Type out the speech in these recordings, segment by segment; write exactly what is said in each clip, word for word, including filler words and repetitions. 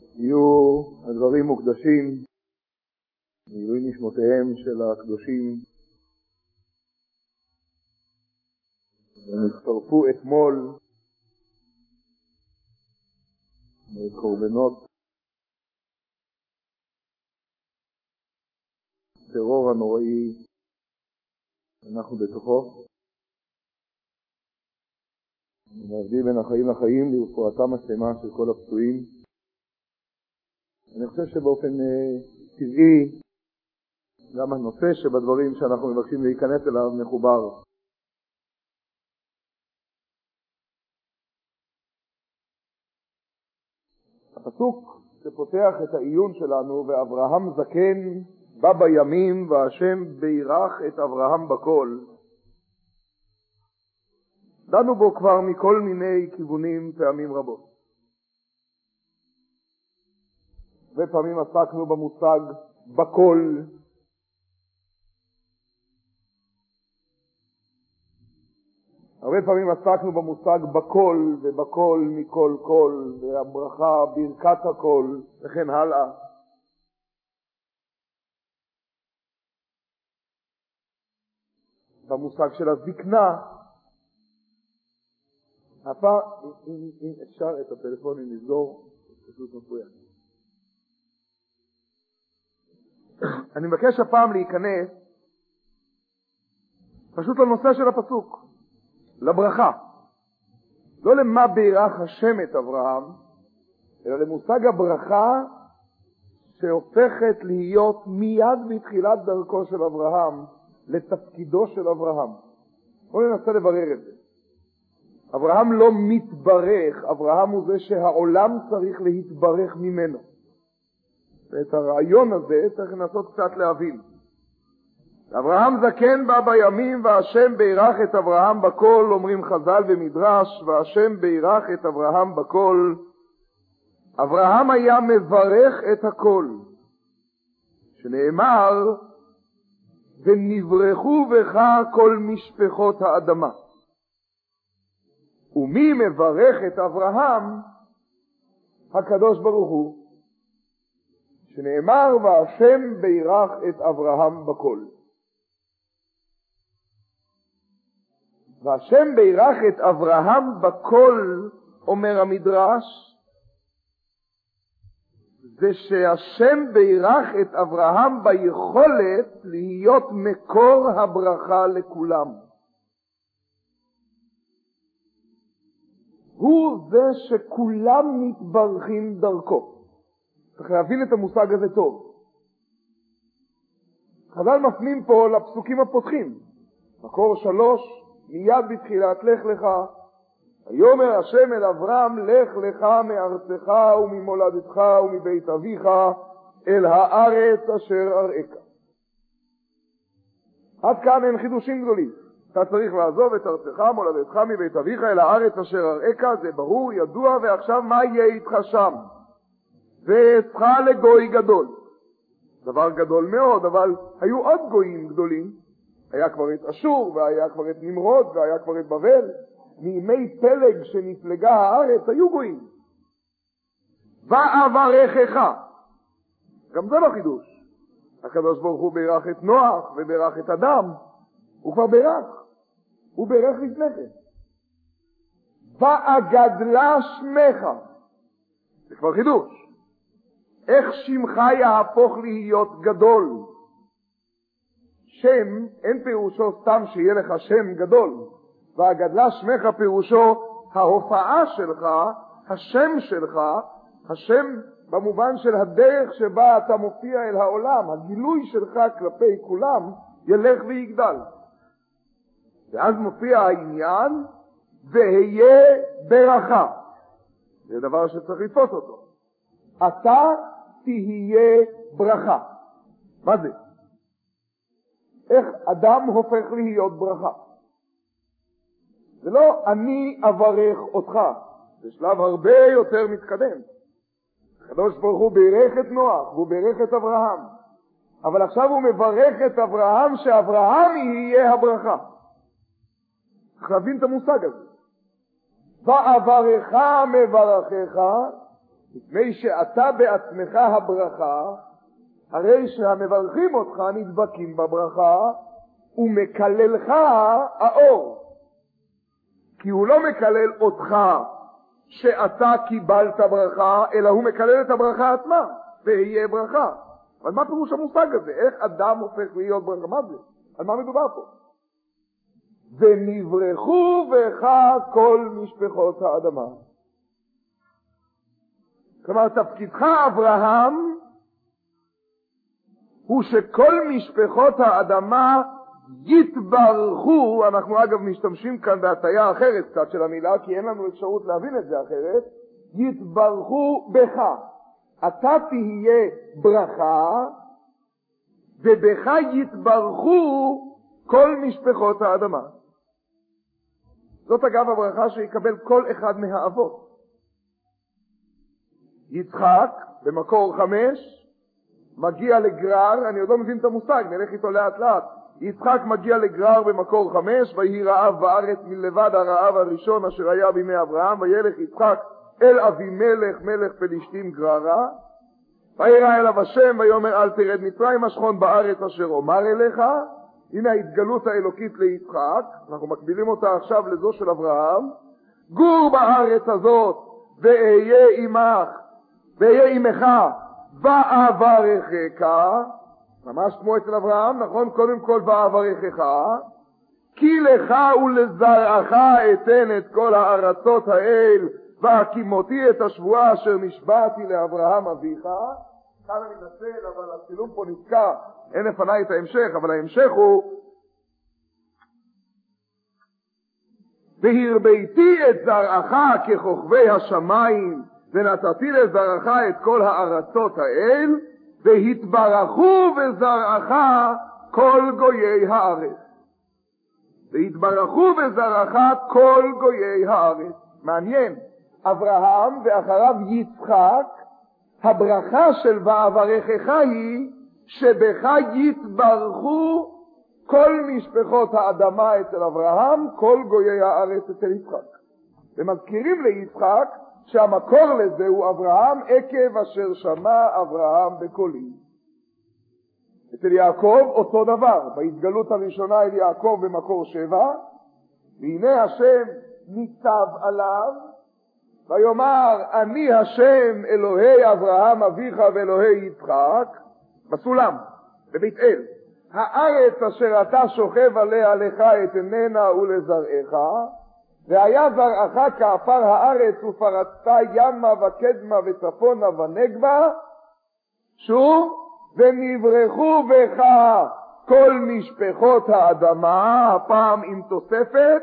יהיו הדברים מוקדשים לעילוי נשמותיהם של הקדושים ונצטרפו אתמול בקורבנות טרור הנוראי אנחנו בתוכו, נעבדים בין החיים לחיים לרפואתם השלמה של כל הפצועים. אני חושב שבאופן uh, טבעי גם הנושא שבדברים שאנחנו מבקשים להיכנס אליו מחובר. הפסוק שפותח את העיון שלנו, ואברהם זקן בא בימים והשם בירך את אברהם בכל, דנו בו כבר מכל מיני כיוונים פעמים רבות. ופעמים עסקנו במושג בכל, הרבה פעמים עסקנו במושג בכל ובכל מכל כל, והברכה ברכת הכל וכן הלאה. במושג של הזקנה, הפעם, אם, אם אפשר את הטלפונים לסגור, פשוט מפריע. אני מבקש הפעם להיכנס פשוט לנושא של הפסוק, לברכה. לא למה בירך השם את אברהם, אלא למושג הברכה שהופכת להיות מיד בתחילת דרכו של אברהם לתפקידו של אברהם. בואו ננסה לברר את זה. אברהם לא מתברך, אברהם הוא זה שהעולם צריך להתברך ממנו. ואת הרעיון הזה צריך לנסות קצת להבין. אברהם זקן בא בימים והשם בירך את אברהם בכל, אומרים חז"ל במדרש, והשם בירך את אברהם בכל. אברהם היה מברך את הכל, שנאמר ונברכו בך כל משפחות האדמה. ומי מברך את אברהם? הקדוש ברוך הוא, שנאמר והשם בירך את אברהם בכל. והשם בירך את אברהם בכל, אומר המדרש, זה שהשם בירך את אברהם ביכולת להיות מקור הברכה לכולם. הוא זה שכולם מתברכים דרכו. צריך להבין את המושג הזה טוב. חז"ל מפנים פה לפסוקים הפותחים. מקור שלוש, מיד בתחילת לך לך, ויאמר השם אל אברהם, לך לך מארצך וממולדתך ומבית אביך אל הארץ אשר אראך. עד כאן הם חידושים גדולים. אתה צריך לעזוב את ארצך, מולדתך, מבית אביך אל הארץ אשר אראך, זה ברור, ידוע, ועכשיו מה יהיה איתך שם? ואצך לגוי גדול. דבר גדול מאוד, אבל היו עוד גויים גדולים. היה כבר את אשור, והיה כבר את נמרוד, והיה כבר את בבל. מימי פלג שנפלגה הארץ היו גויים. ואברכך. גם זה לא חידוש. הקדוש ברוך הוא בירך את נוח ובירך את אדם. הוא כבר בירך. הוא בירך לפני כן. ואגדלה שמך. זה כבר חידוש. איך שמך יהפוך להיות גדול? שם, אין פירושו סתם שיהיה לך שם גדול. והגדלה שמך פירושו ההופעה שלך, השם שלך, השם במובן של הדרך שבה אתה מופיע אל העולם, הגילוי שלך כלפי כולם ילך ויגדל. ואז מופיע העניין, והיה ברכה. זה דבר שצריך לתפוס אותו. אתה תהיה ברכה. מה זה? איך אדם הופך להיות ברכה? זה לא אני אברך אותך, זה שלב הרבה יותר מתקדם. הקדוש ברוך הוא בירך את נוח, והוא בירך את אברהם. אבל עכשיו הוא מברך את אברהם, שאברהם יהיה הברכה. צריך להבין את המושג הזה. ואברך מברכך, מפני שאתה בעצמך הברכה, הרי שהמברכים אותך נדבקים בברכה, ומקללך האור. כי הוא לא מקלל אותך שאתה קיבלת ברכה, אלא הוא מקלל את הברכה עצמה, ויהיה ברכה. אבל מה פירוש המושג הזה? איך אדם הופך להיות ברכה? מה זה? על מה מדובר פה? ונברחו בך כל משפחות האדמה. כלומר, תפקידך אברהם הוא שכל משפחות האדמה יתברכו. אנחנו אגב משתמשים כאן בהטיה אחרת קצת של המילה, כי אין לנו אפשרות להבין את זה אחרת. יתברכו בך. אתה תהיה ברכה, ובך יתברכו כל משפחות האדמה. זאת אגב הברכה שיקבל כל אחד מהאבות. יצחק במקור חמש מגיע לגרר, אני עוד לא מבין את המושג, נלך איתו לאט לאט. יצחק מגיע לגרר במקור חמש, ויהי רעב בארץ מלבד הרעב הראשון אשר היה בימי אברהם, וילך יצחק אל אבימלך מלך פלישתים גררה, וירא אליו השם ויאמר אל תרד מצרימה שכון בארץ אשר אומר אליך. הנה ההתגלות האלוקית ליצחק, אנחנו מקבילים אותה עכשיו לזו של אברהם. גור בארץ הזאת ואהיה עמך ואהיה עמך ואברכך, ממש כמו אצל אברהם, נכון? קודם כל ואברכך, כי לך ולזרעך אתן את כל הארצות האל, והקימותי את השבועה אשר נשבעתי לאברהם אביך. כאן אני מנסה, אבל הצילום פה נתקע, אין לפני את ההמשך, אבל ההמשך הוא והרביתי את זרעך ככוכבי השמיים, ונתתי לזרעך את כל הארצות האל, והתברכו בזרעך כל גויי הארץ. והתברכו בזרעך כל גויי הארץ. מעניין, אברהם ואחריו יצחק, הברכה של ואברכך היא שבך יתברכו כל משפחות האדמה אצל אברהם, כל גויי הארץ אצל יצחק. ומזכירים ליצחק שהמקור לזה הוא אברהם, עקב אשר שמע אברהם בקולי. אצל יעקב אותו דבר, בהתגלות הראשונה אל יעקב במקור שבע, והנה השם ניצב עליו, ויאמר אני השם אלוהי אברהם אביך ואלוהי יצחק, בסולם, בבית אל. הארץ אשר אתה שוכב עליה לך אתננה ולזרעך, והיה זרעך כאפר הארץ ופרצת ימה וקדמה וצפונה ונגבה. שוב, ונברחו בך כל משפחות האדמה, הפעם עם תוספת,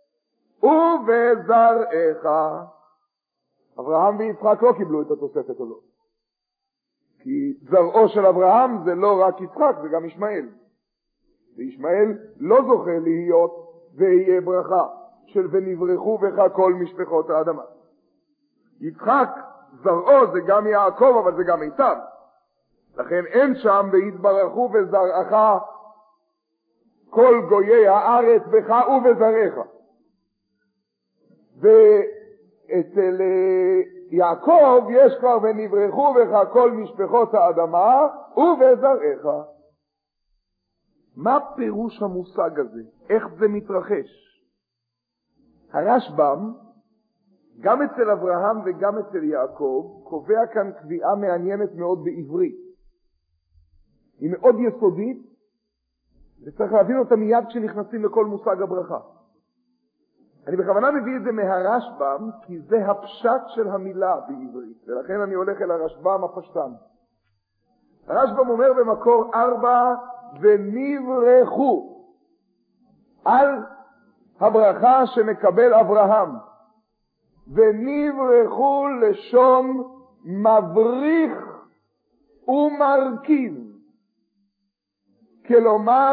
ובזרעך. אברהם ויצחק לא קיבלו את התוספת או לא, כי זרעו של אברהם זה לא רק יצחק, זה גם ישמעאל, וישמעאל לא זוכה להיות ויהיה ברכה של ונברחו בך כל משפחות האדמה. יצחק זרעו זה גם יעקב, אבל זה גם עשיו, לכן אין שם והתברכו בזרעך כל גויי הארץ בך ובזרעך. ואצל יעקב יש כבר ונברחו בך כל משפחות האדמה ובזרעך. מה פירוש המושג הזה? איך זה מתרחש? הרשב"ם, גם אצל אברהם וגם אצל יעקב, קובע כאן קביעה מעניינת מאוד בעברית. היא מאוד יסודית, וצריך להבין אותה מיד כשנכנסים לכל מושג הברכה. אני בכוונה מביא את זה מהרשב"ם, כי זה הפשט של המילה בעברית, ולכן אני הולך אל הרשב"ם הפשטן. הרשב"ם אומר במקור ארבע, ונברחו על הברכה שמקבל אברהם, ונברחו לשון מבריך ומרכיב, כלומר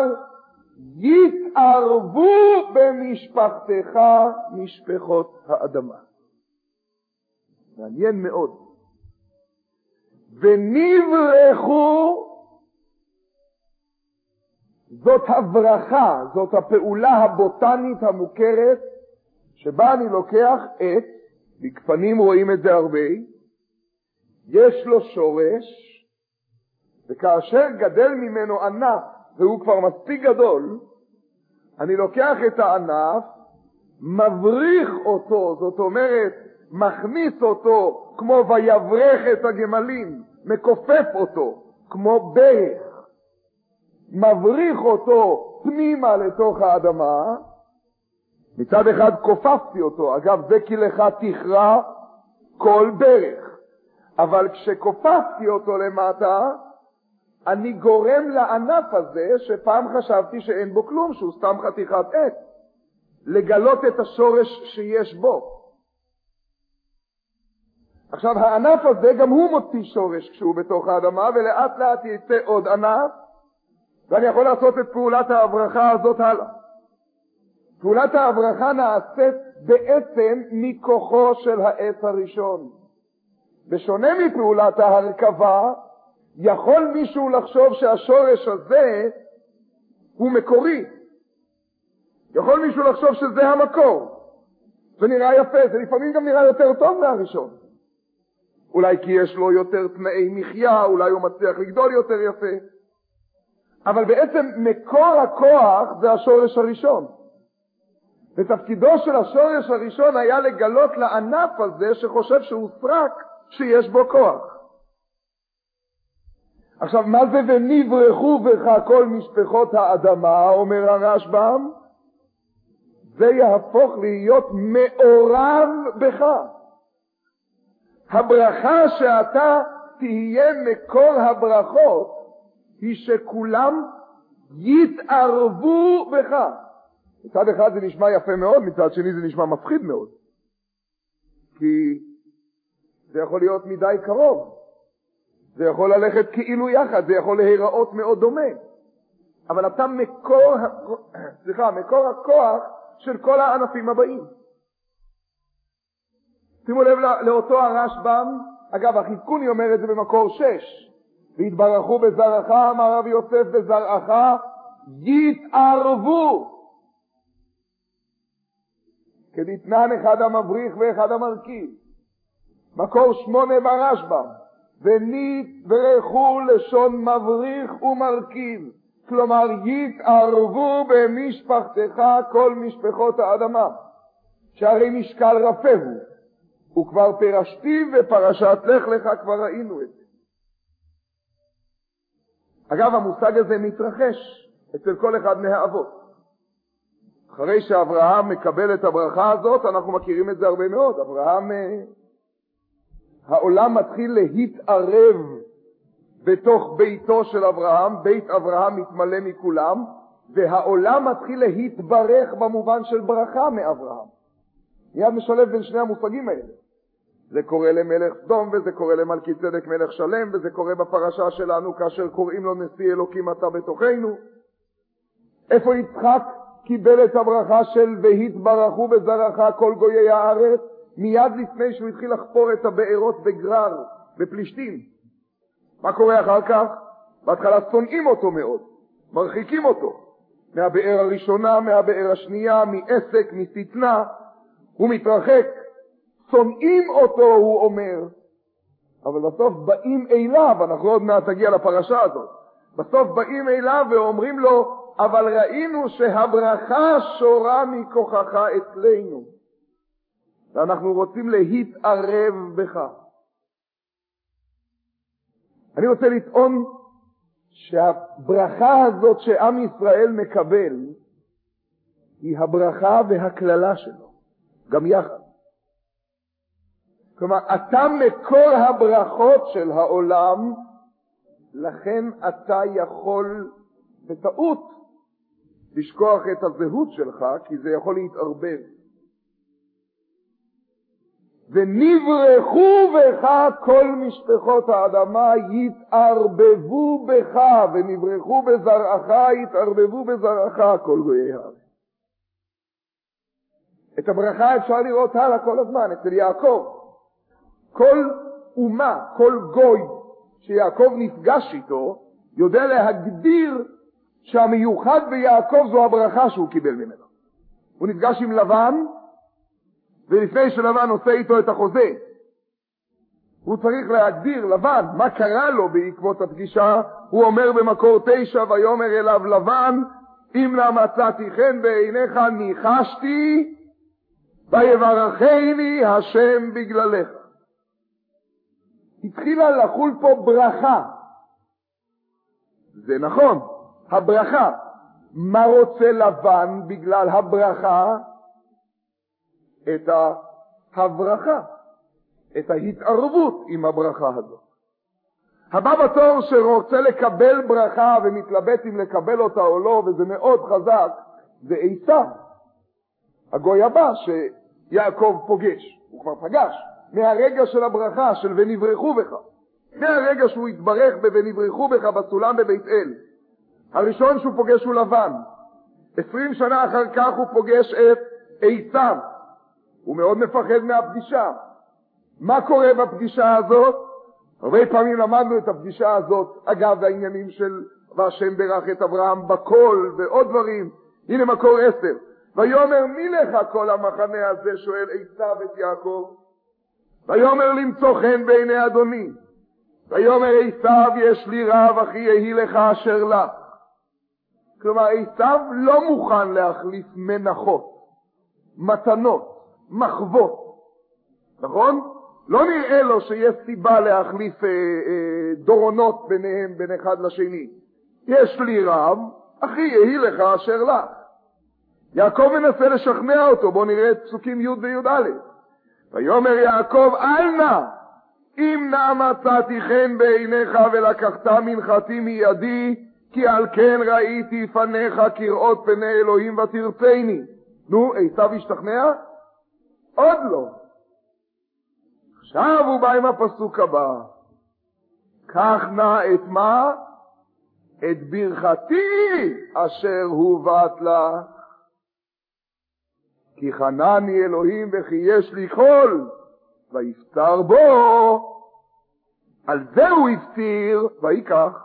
יתערבו במשפחתך משפחות האדמה. מעניין מאוד. ונברחו, זאת הברכה, זאת הפעולה הבוטנית המוכרת, שבה אני לוקח את, בגפנים רואים את זה הרבה, יש לו שורש, וכאשר גדל ממנו ענף, והוא כבר מספיק גדול, אני לוקח את הענף, מבריך אותו, זאת אומרת, מכניס אותו כמו ויברך את הגמלים, מכופף אותו כמו ברך, מבריך אותו פנימה לתוך האדמה. מצד אחד כופפתי אותו, אגב זה כי לך תכרע כל ברך, אבל כשכופפתי אותו למטה אני גורם לענף הזה שפעם חשבתי שאין בו כלום, שהוא סתם חתיכת עץ, לגלות את השורש שיש בו. עכשיו הענף הזה גם הוא מוציא שורש כשהוא בתוך האדמה, ולאט לאט יצא עוד ענף, ואני יכול לעשות את פעולת ההברכה הזאת הלאה. פעולת ההברכה נעשית בעצם מכוחו של העץ הראשון. בשונה מפעולת ההרכבה, יכול מישהו לחשוב שהשורש הזה הוא מקורי. יכול מישהו לחשוב שזה המקור. זה נראה יפה, זה לפעמים גם נראה יותר טוב מהראשון. אולי כי יש לו יותר תנאי מחיה, אולי הוא מצליח לגדול יותר יפה. אבל בעצם מקור הכוח זה השורש הראשון. ותפקידו של השורש הראשון היה לגלות לענף הזה שחושב שהוא סרק, שיש בו כוח. עכשיו מה זה ונברחו בך כל משפחות האדמה, אומר הרשב"ם? זה יהפוך להיות מעורב בך. הברכה שאתה תהיה מקור הברכות היא שכולם יתערבו בך. מצד אחד זה נשמע יפה מאוד, מצד שני זה נשמע מפחיד מאוד, כי זה יכול להיות מדי קרוב, זה יכול ללכת כאילו יחד, זה יכול להיראות מאוד דומה, אבל אתה מקור, סליחה, מקור הכוח של כל הענפים הבאים. שימו לב לאותו הרשב"ם, אגב החיזקוני אומר את זה במקור שש, והתברכו בזרעך, אמר רבי יוסף, בזרעך יתערבו, כדתנן אחד המבריך ואחד המרכיב. מקור שמונה ברשב"ם, ונתברכו לשון מבריך ומרכיב, כלומר יתערבו במשפחתך כל משפחות האדמה, שהרי משקל רפה הוא, וכבר פרשתי ופרשת לך לך כבר ראינו את זה. אגב המושג הזה מתרחש אצל כל אחד מהאבות. אחרי שאברהם מקבל את הברכה הזאת, אנחנו מכירים את זה הרבה מאוד. אברהם, העולם מתחיל להתערב בתוך ביתו של אברהם, בית אברהם מתמלא מכולם, והעולם מתחיל להתברך במובן של ברכה מאברהם. מיד משלב בין שני המושגים האלה. זה קורה למלך סדום, וזה קורה למלכי צדק מלך שלם, וזה קורה בפרשה שלנו כאשר קוראים לו נשיא אלוקים אתה בתוכנו. איפה יצחק קיבל את הברכה של והתברכו בזרעך כל גויי הארץ? מיד לפני שהוא התחיל לחפור את הבארות בגרר, בפלישתים. מה קורה אחר כך? בהתחלה שונאים אותו מאוד, מרחיקים אותו מהבאר הראשונה, מהבאר השנייה, מעסק, משטנה, הוא מתרחק, שונאים אותו, הוא אומר. אבל בסוף באים אליו, אנחנו עוד מעט תגיע לפרשה הזאת, בסוף באים אליו ואומרים לו, אבל ראינו שהברכה שורה מכוחך אצלנו, ואנחנו רוצים להתערב בך. אני רוצה לטעון שהברכה הזאת שעם ישראל מקבל היא הברכה והכללה שלו, גם יחד. כלומר, אתה מקור הברכות של העולם, לכן אתה יכול בטעות לשכוח את הזהות שלך, כי זה יכול להתערבב. ונברחו בך כל משפחות האדמה, יתערבבו בך, ונברחו בזרעך, יתערבבו בזרעך כל גויי הארץ. את הברכה אפשר לראות הלאה כל הזמן, אצל יעקב. כל אומה, כל גוי שיעקב נפגש איתו, יודע להגדיר שהמיוחד ביעקב זו הברכה שהוא קיבל ממנו. הוא נפגש עם לבן, ולפני שלבן עושה איתו את החוזה, הוא צריך להגדיר לבן מה קרה לו בעקבות הפגישה. הוא אומר במקור תשע, ויאמר אליו לבן, אם לא מצאתי חן בעיניך ניחשתי, ויברכני השם בגללך. התחילה לחול פה ברכה. זה נכון, הברכה. מה רוצה לבן בגלל הברכה? את ההברכה, את ההתערבות עם הברכה הזאת. הבא בתור שרוצה לקבל ברכה ומתלבט אם לקבל אותה או לא, וזה מאוד חזק, זה עשיו. הגוי הבא שיעקב פוגש, הוא כבר פגש, מהרגע של הברכה של ונברכו בך, מהרגע שהוא התברך בונברכו בך בסולם בבית אל. הראשון שהוא פוגש הוא לבן, עשרים שנה אחר כך הוא פוגש את עשיו. הוא מאוד מפחד מהפגישה. מה קורה בפגישה הזאת? הרבה פעמים למדנו את הפגישה הזאת, אגב העניינים של והשם ברך את אברהם בכל ועוד דברים. הנה מקור עשר. ויאמר מי לך כל המחנה הזה, שואל עשיו את יעקב. ויאמר למצוא חן בעיני אדוני. ויאמר עשיו יש לי רב אחי יהי לך אשר לך. כלומר עשיו לא מוכן להחליף מנחות, מתנות, מחוות. נכון? לא נראה לו שיש סיבה להחליף אה, אה, דורונות ביניהם בין אחד לשני. יש לי רב, אחי יהי לך אשר לך. יעקב מנסה לשכנע אותו, בוא נראה את פסוקים י' וי' א'. ויאמר יעקב אל נא, אם נא מצאתי חן בעיניך ולקחת מנחתי מידי, כי על כן ראיתי פניך כראות פני אלוהים ותרצני. נו, עשיו השתכנע? עוד לא. עכשיו הוא בא עם הפסוק הבא. קח נא את מה? את ברכתי אשר הובאת לה. כי חנני אלוהים וכי יש לי קול, ויפטר בו. על זה הוא הפטיר, ויקח.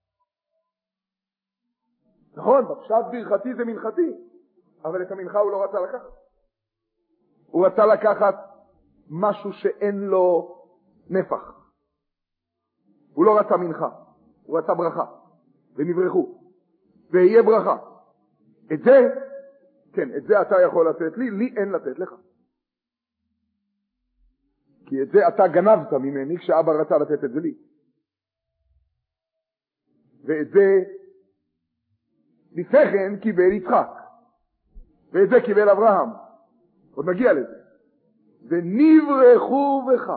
נכון, עכשיו ברכתי זה מנחתי, אבל את המנחה הוא לא רצה לקחת. הוא רצה לקחת משהו שאין לו נפח. הוא לא רצה מנחה, הוא רצה ברכה. ונברכו. ויהיה ברכה. את זה, כן, את זה אתה יכול לתת לי, לי אין לתת לך. כי את זה אתה גנבת ממני כשאבא רצה לתת את זה לי. ואת זה לפני כן קיבל יצחק. ואת זה קיבל אברהם. עוד נגיע לזה. ונברכו בך.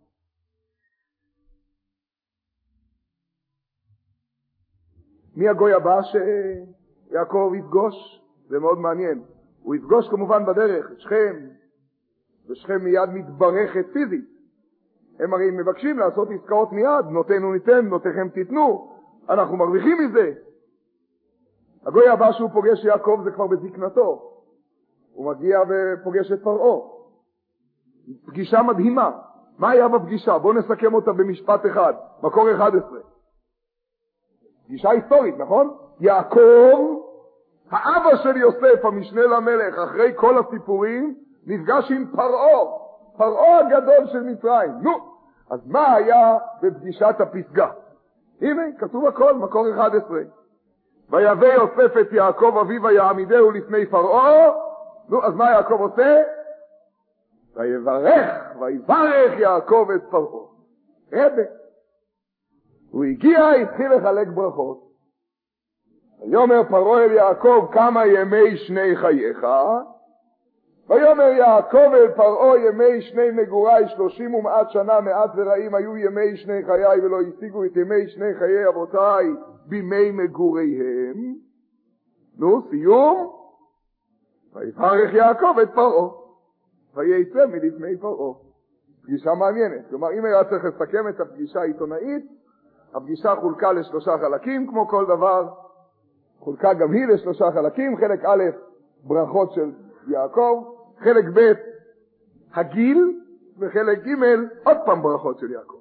מי הגוי הבא שיעקב יפגוש? זה מאוד מעניין. הוא יפגוש כמובן בדרך את שכם, ושכם מיד מתברכת פיזית. הם הרי מבקשים לעשות עסקאות מיד, נותנו ניתן, נותיכם תיתנו, אנחנו מרוויחים מזה. הגוי הבא שהוא פוגש יעקב זה כבר בזקנתו. הוא מגיע ופוגש את פרעה. פגישה מדהימה. מה היה בפגישה? בואו נסכם אותה במשפט אחד, מקור אחד עשרה. פגישה היסטורית, נכון? יעקב, האבא של יוסף, המשנה למלך, אחרי כל הסיפורים, נפגש עם פרעה, פרעה הגדול של מצרים. נו, אז מה היה בפגישת הפסגה? הנה, כתוב הכל, מקור אחד עשרה. ויבא יוסף את יעקב אביו ויעמידהו לפני פרעה. נו, אז מה יעקב עושה? ויברך, ויברך יעקב את פרעה. רבה. הוא הגיע, התחיל לחלק ברכות. ויאמר פרעה אל יעקב, כמה ימי שני חייך? ויאמר יעקב אל פרעה, ימי שני מגורי שלושים ומעט שנה, מעט ורעים היו ימי שני חיי, ולא השיגו את ימי שני חיי אבותיי בימי מגוריהם. נו, סיום. ויברך יעקב את פרעה, ויצא מלפני פרעה. פגישה מעניינת. כלומר, אם היה צריך לסכם את הפגישה העיתונאית, הפגישה חולקה לשלושה חלקים, כמו כל דבר, חולקה גם היא לשלושה חלקים. חלק א', ברכות של יעקב, חלק ב', הגיל, וחלק ג', עוד פעם ברכות של יעקב.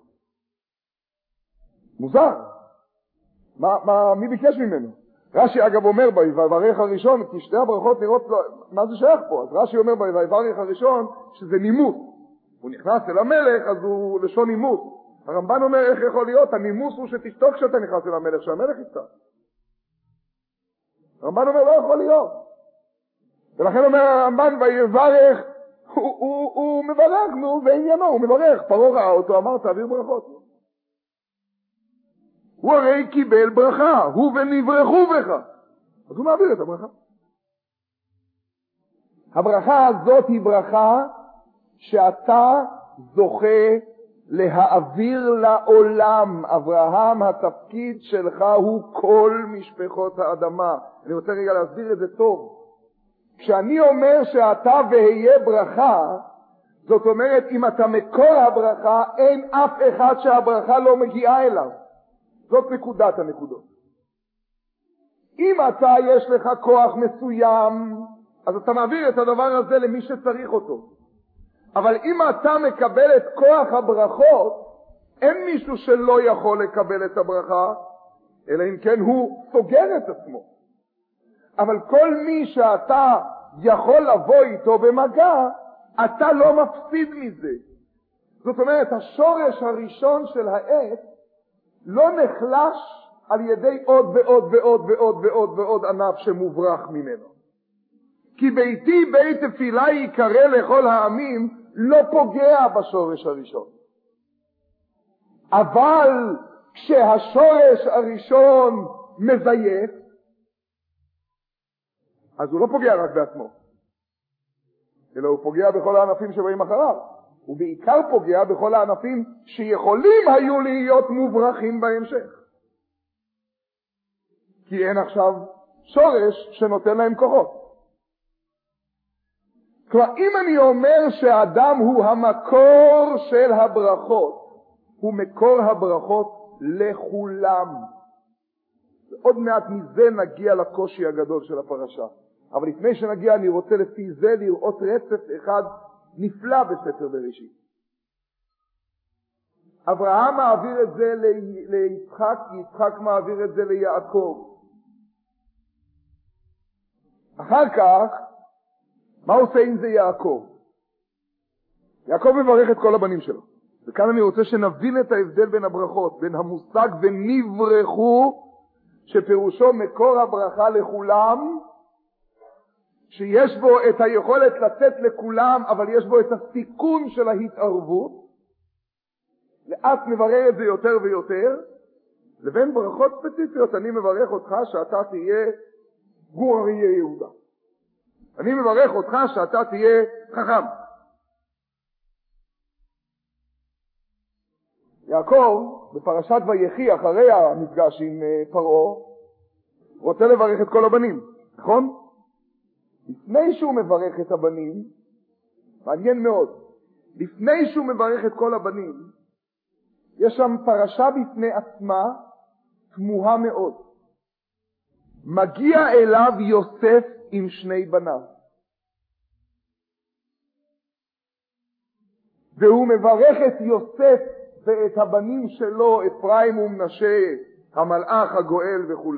מוזר. מה, מה, מי ביקש ממנו? רש"י אגב אומר ביברך הראשון, כי שתי הברכות נראות לו, מה זה שייך פה? אז רש"י אומר ביברך הראשון שזה נימוס. הוא נכנס אל המלך, אז הוא לשון נימוס. הרמב"ן אומר, איך יכול להיות? הנימוס הוא שתשתוק כשאתה נכנס אל המלך, שהמלך ישתוק. הרמב"ן אומר, לא יכול להיות. ולכן אומר הרמב"ן, ויברך, הוא, הוא, הוא מברך, נו, בעניינו, הוא מברך. פרעה ראה אותו, אמר, תעביר ברכות. הוא הרי קיבל ברכה, הוא ונברכו בך. אז הוא מעביר את הברכה. הברכה הזאת היא ברכה שאתה זוכה להעביר לעולם. אברהם, התפקיד שלך הוא כל משפחות האדמה. אני רוצה רגע להסביר את זה טוב. כשאני אומר שאתה והיה ברכה, זאת אומרת, אם אתה מקור הברכה, אין אף אחד שהברכה לא מגיעה אליו. זאת נקודת הנקודות. אם אתה יש לך כוח מסוים, אז אתה מעביר את הדבר הזה למי שצריך אותו. אבל אם אתה מקבל את כוח הברכות, אין מישהו שלא יכול לקבל את הברכה, אלא אם כן הוא סוגר את עצמו. אבל כל מי שאתה יכול לבוא איתו במגע, אתה לא מפסיד מזה. זאת אומרת, השורש הראשון של העץ לא נחלש על ידי עוד ועוד ועוד ועוד ועוד ועוד ענף שמוברח ממנו. כי ביתי בית תפילה יקרא לכל העמים, לא פוגע בשורש הראשון. אבל כשהשורש הראשון מזייף, אז הוא לא פוגע רק בעצמו, אלא הוא פוגע בכל הענפים שבאים אחריו. הוא בעיקר פוגע בכל הענפים שיכולים היו להיות מוברחים בהמשך. כי אין עכשיו שורש שנותן להם כוחות. כלומר, אם אני אומר שהאדם הוא המקור של הברכות, הוא מקור הברכות לכולם. עוד מעט מזה נגיע לקושי הגדול של הפרשה. אבל לפני שנגיע אני רוצה לפי זה לראות רצף אחד נפלא בספר בראשית. אברהם מעביר את זה ליצחק, יצחק מעביר את זה ליעקב. אחר כך, מה עושה עם זה יעקב? יעקב מברך את כל הבנים שלו. וכאן אני רוצה שנבין את ההבדל בין הברכות, בין המושג ונברכו, שפירושו מקור הברכה לכולם, שיש בו את היכולת לצאת לכולם, אבל יש בו את הסיכון של ההתערבות, לאט מברר את זה יותר ויותר, לבין ברכות ספציפיות, אני מברך אותך שאתה תהיה גור אריה יהודה. אני מברך אותך שאתה תהיה חכם. יעקב, בפרשת ויחי, אחרי המפגש עם פרעה, רוצה לברך את כל הבנים, נכון? לפני שהוא מברך את הבנים, מעניין מאוד, לפני שהוא מברך את כל הבנים, יש שם פרשה בפני עצמה, תמוהה מאוד. מגיע אליו יוסף עם שני בניו. והוא מברך את יוסף ואת הבנים שלו, אפרים ומנשה, המלאך הגואל וכו'.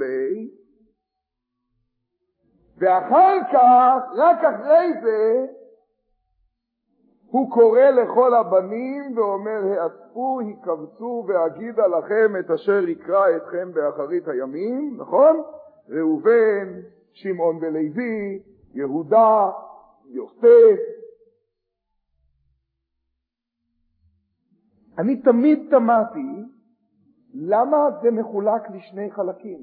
ואחר כך, רק אחרי זה, הוא קורא לכל הבנים ואומר, האספו, הקבצו ואגידה לכם את אשר יקרא אתכם באחרית הימים, נכון? ראובן, שמעון ולוי, יהודה, יוסף. אני תמיד תמהתי, למה זה מחולק לשני חלקים?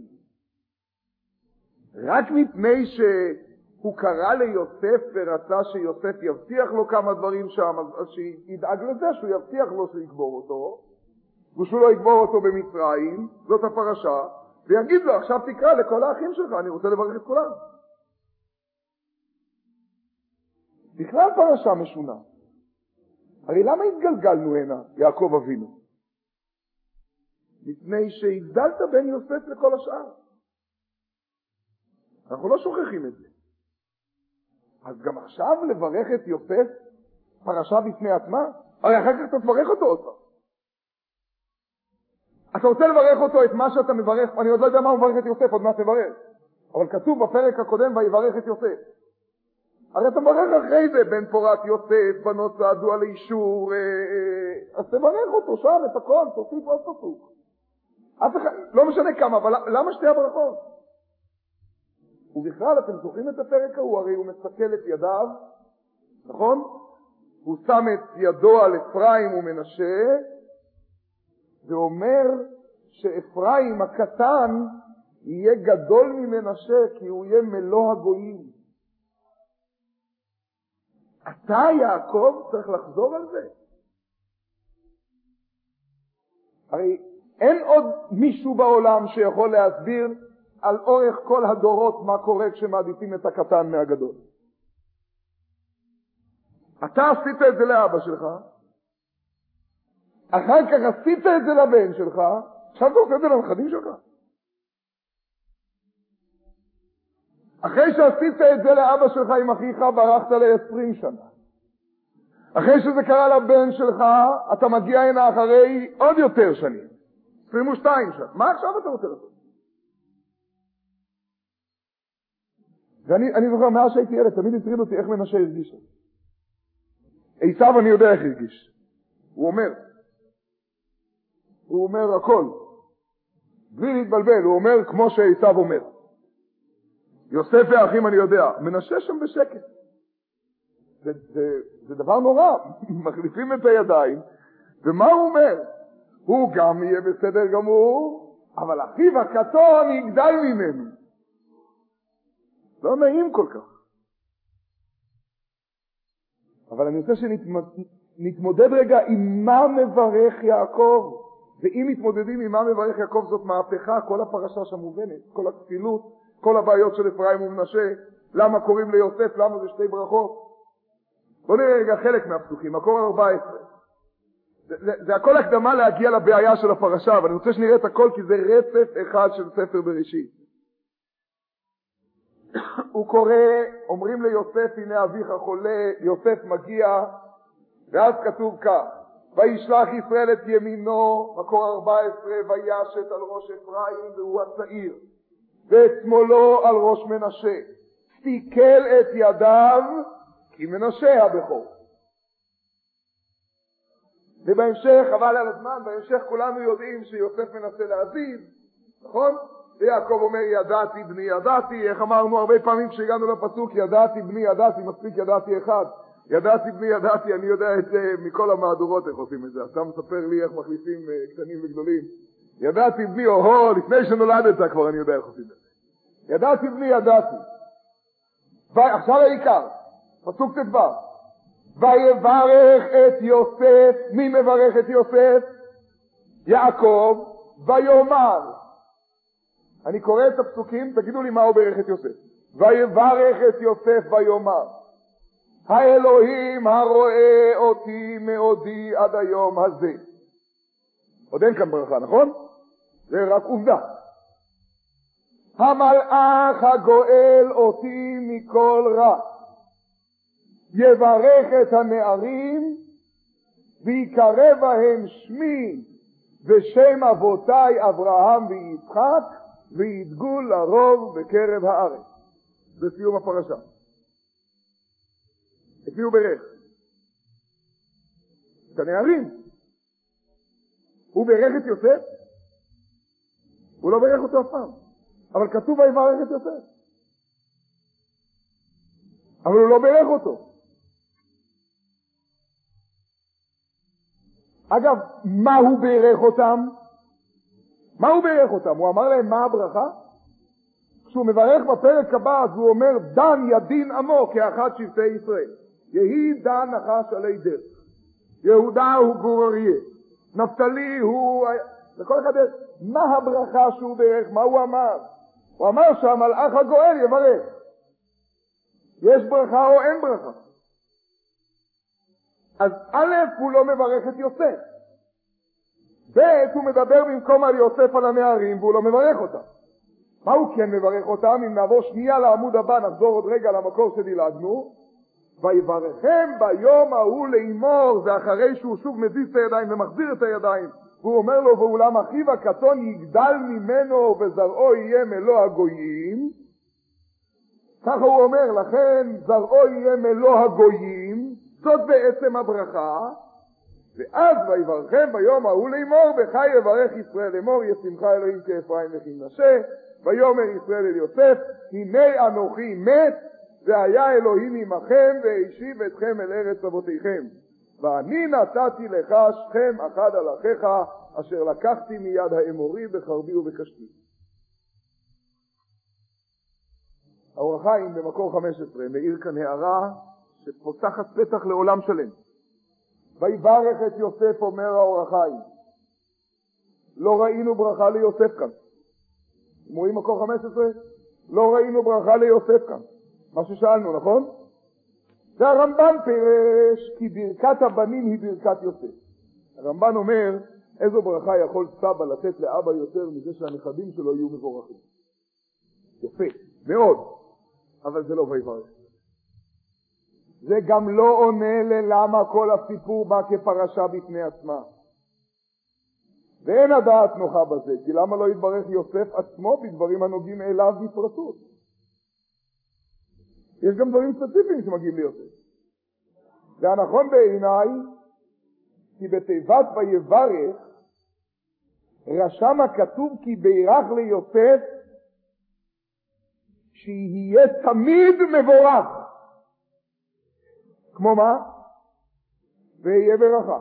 רק מפני שהוא קרא ליוסף ורצה שיוסף יבטיח לו כמה דברים שם, אז שידאג לזה שהוא יבטיח לו שיקבור אותו, ושהוא לא יקבור אותו במצרים, זאת הפרשה, ויגיד לו, עכשיו תקרא לכל האחים שלך, אני רוצה לברך את כולם. בכלל פרשה משונה. הרי למה התגלגלנו הנה, יעקב אבינו? מפני שהבדלת בין יוסף לכל השאר. אנחנו לא שוכחים את זה. אז גם עכשיו לברך את יוסף פרשה בפני עצמה? הרי אחר כך אתה תברך אותו עוד פעם. אתה רוצה לברך אותו את מה שאתה מברך, אני עוד לא יודע מה הוא מברך את יוסף, עוד מעט מברך. אבל כתוב בפרק הקודם ויברך את יוסף. הרי אתה מברך אחרי זה, בן פורת יוסף, בנות צעדו על אישור, אז תברך אותו שם, את הכל, תוסיף עוד פסוק. אף אחד, לא משנה כמה, אבל למה שתי הברכות? ובכלל, אתם זוכרים את הפרק ההוא, הרי הוא מסתכל את ידיו, נכון? הוא שם את ידו על אפרים ומנשה, ואומר שאפרים הקטן יהיה גדול ממנשה, כי הוא יהיה מלוא הגויים. אתה, יעקב, צריך לחזור על זה. הרי אין עוד מישהו בעולם שיכול להסביר על אורך כל הדורות מה קורה כשמעדיפים את הקטן מהגדול. אתה עשית את זה לאבא שלך, אחר כך עשית את זה לבן שלך, עכשיו אתה עושה את זה לנכדים שלך. אחרי שעשית את זה לאבא שלך עם אחיך, ברחת ל-עשרים שנה. אחרי שזה קרה לבן שלך, אתה מגיע הנה אחרי עוד יותר שנים. עשרים ושתיים שנה. מה עכשיו אתה רוצה לעשות? ואני אני זוכר, מאז שהייתי ילד, תמיד הטריד אותי איך מנשה הרגיש. עשיו אני יודע איך הרגיש. הוא אומר, הוא אומר הכל. בלי להתבלבל, הוא אומר כמו שעשיו אומר. יוסף והאחים אני יודע, מנשה שם בשקט. זה, זה, זה דבר נורא, מחליפים את הידיים, ומה הוא אומר? הוא גם יהיה בסדר גמור, אבל אחיו הקטון יגדל ממנו. לא נעים כל כך. אבל אני רוצה שנתמודד רגע עם מה מברך יעקב, ואם מתמודדים עם מה מברך יעקב זאת מהפכה, כל הפרשה שם מובנת, כל הכפילות, כל הבעיות של אפרים ומנשה, למה קוראים ליוסף, למה זה שתי ברכות. בוא נראה רגע חלק מהפסוקים, מקור ארבע עשרה. זה, זה, זה הכל הקדמה להגיע לבעיה של הפרשה, אבל אני רוצה שנראה את הכל כי זה רצף אחד של ספר בראשית. הוא קורא, אומרים ליוסף, הנה אביך חולה, יוסף מגיע, ואז כתוב כך, וישלח ישראל את ימינו, מקור ארבע עשרה, וישת על ראש אפרים והוא הצעיר, ואת שמאלו על ראש מנשה, תיקל את ידיו, כי מנשה הבכור. ובהמשך, חבל על הזמן, בהמשך כולנו יודעים שיוסף מנסה להזיז, נכון? ויעקב אומר ידעתי בני ידעתי, איך אמרנו הרבה פעמים כשהגענו לפסוק ידעתי בני ידעתי, מספיק ידעתי אחד, ידעתי בני ידעתי, אני יודע את זה מכל המהדורות איך עושים את זה, אתה מספר לי איך מחליפים קטנים וגדולים, ידעתי בני אוהו, לפני שנולדת כבר אני יודע איך עושים את זה, ידעתי בני ידעתי, ועכשיו העיקר, פסוק תדבר, ויברך את יוסף, מי מברך את יוסף? יעקב, ויאמר, אני קורא את הפסוקים, תגידו לי מה הוא ברך את יוסף. ויברך את יוסף ויאמר, האלוהים הרואה אותי מאודי עד היום הזה. עוד אין כאן ברכה, נכון? זה רק עובדה. המלאך הגואל אותי מכל רע. יברך את הנערים ויקרא בהם שמי ושם אבותיי אברהם ויצחק וידגו לרוב בקרב הארץ. זה סיום הפרשה. את מי הוא ברך? את הנערים. הוא ברך את יוסף? הוא לא ברך אותו אף פעם. אבל כתוב ויברך את יוסף. אבל הוא לא ברך אותו. אגב, מה הוא ברך אותם? מה הוא ברך אותם? הוא אמר להם מה הברכה? כשהוא מברך בפרק הבא, אז הוא אומר, דן ידין עמו כאחד שבטי ישראל. יהי דן נחש עלי דרך. יהודה הוא גור אריה. נפתלי הוא... לכל אחד יש... מה הברכה שהוא ברך? מה הוא אמר? הוא אמר שהמלאך הגואל יברך. יש ברכה או אין ברכה? אז א' הוא לא מברך את יוסף. ב' הוא מדבר במקום על יוסף על הנערים והוא לא מברך אותם. מה הוא כן מברך אותם? אם נעבור שנייה לעמוד הבא, נחזור עוד רגע למקור שדילגנו. ויברכם ביום ההוא לאמור, זה אחרי שהוא שוב מזיז את הידיים ומחזיר את הידיים. והוא אומר לו, ואולם אחיו הקטון יגדל ממנו וזרעו יהיה מלוא הגויים. ככה הוא אומר, לכן זרעו יהיה מלוא הגויים, זאת בעצם הברכה, ואז ויברכם ביום ההוא לאמור, בחי יברך ישראל לאמור, ישמחה אלוהים כאפרים וכמנשה, ויאמר ישראל אל יוסף, הנה אנוכי מת, והיה אלוהים עמכם, והשיב אתכם אל ארץ אבותיכם. ואני נתתי לך שכם אחד על אחיך, אשר לקחתי מיד האמורי בחרבי ובקשתי. האור החיים במקור חמש עשרה מאיר כאן הערה שפותחת פתח לעולם שלם. ויברך את יוסף, אומר האור החיים. לא ראינו ברכה ליוסף כאן. אתם רואים מקור חמש עשרה? לא ראינו ברכה ליוסף כאן. מה ששאלנו, נכון? זה הרמב"ן פירש, כי ברכת הבנים היא ברכת יוסף. הרמב"ן אומר, איזו ברכה יכול סבא לתת לאבא יותר מזה שהנכדים שלו יהיו מבורכים. יפה, מאוד. אבל זה לא ויברך. זה גם לא עונה ללמה כל הסיפור בא כפרשה בפני עצמה. ואין הדעת נוחה בזה, כי למה לא יתברך יוסף עצמו בדברים הנוגעים אליו בפרטות? יש גם דברים ספציפיים שמגיעים ליוסף. זה הנכון בעיניי, כי בתיבת ויברך, רשם הכתוב כי בירך ליוסף, שיהיה תמיד מבורך. כמו מה? ויהיה ברכה.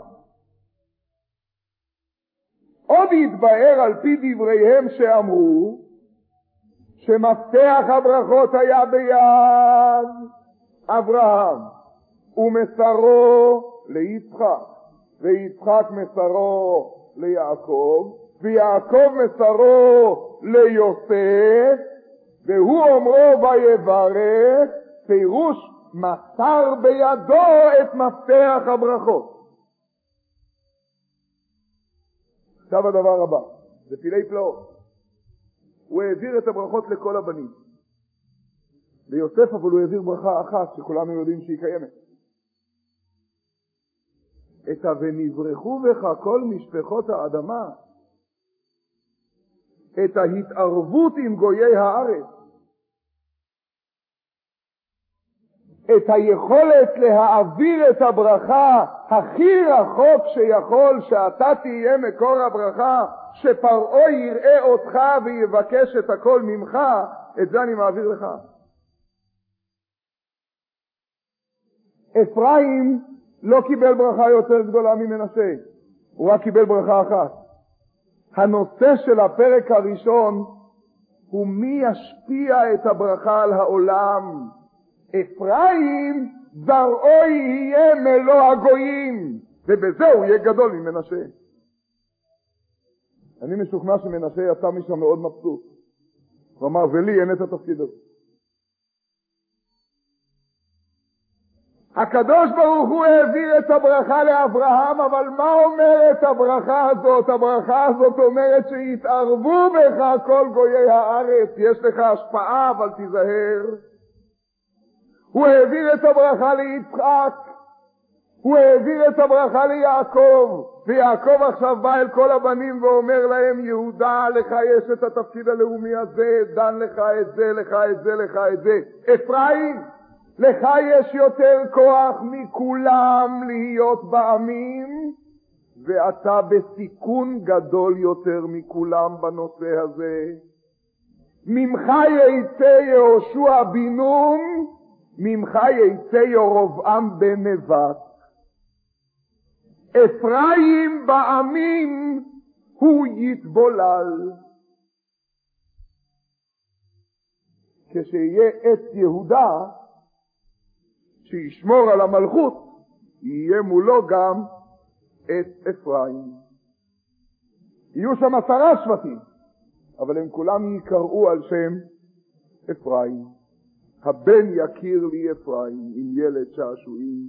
עוד יתבאר על פי דבריהם שאמרו, שמפתח הברכות היה ביד אברהם, ומסרו ליצחק, ויצחק מסרו ליעקב, ויעקב מסרו ליוסף, והוא אומרו ויברך, פירוש מסר בידו את מפתח הברכות. עכשיו הדבר הבא, זה פילי פלאות. הוא העביר את הברכות לכל הבנים. ליוסף אבל הוא העביר ברכה אחת שכולנו יודעים שהיא קיימת. את ה"ונברכו בך כל משפחות האדמה", את ההתערבות עם גויי הארץ, את היכולת להעביר את הברכה הכי רחוק שיכול, שאתה תהיה מקור הברכה, שפרעה יראה אותך ויבקש את הכל ממך, את זה אני מעביר לך. אפרים לא קיבל ברכה יותר גדולה ממנשה, הוא רק קיבל ברכה אחת. הנושא של הפרק הראשון הוא מי ישפיע את הברכה על העולם. אפרים זרעו יהיה מלוא הגויים, ובזה הוא יהיה גדול ממנשה. אני משוכנע שמנשה יצא משם מאוד מבסוט. הוא אמר, ולי אין את התפקיד הזה. הקדוש ברוך הוא העביר את הברכה לאברהם, אבל מה אומרת הברכה הזאת? הברכה הזאת אומרת שיתערבו בך כל גויי הארץ. יש לך השפעה, אבל תיזהר. הוא העביר את הברכה ליצחק, הוא העביר את הברכה ליעקב, ויעקב עכשיו בא אל כל הבנים ואומר להם, יהודה, לך יש את התפקיד הלאומי הזה, דן לך את זה, לך את זה, לך את זה. אפרים, לך יש יותר כוח מכולם להיות בעמים, ואתה בסיכון גדול יותר מכולם בנושא הזה. ממך יצא יהושע בן נון, ממך יצא ירבעם בן נבט. אפרים בעמים הוא יתבולל. כשיהיה עץ יהודה שישמור על המלכות, יהיה מולו גם עץ אפרים. יהיו שם עשרה שבטים, אבל הם כולם יקראו על שם אפרים. הבן יכיר לי אפרים, עם ילד שעשועים.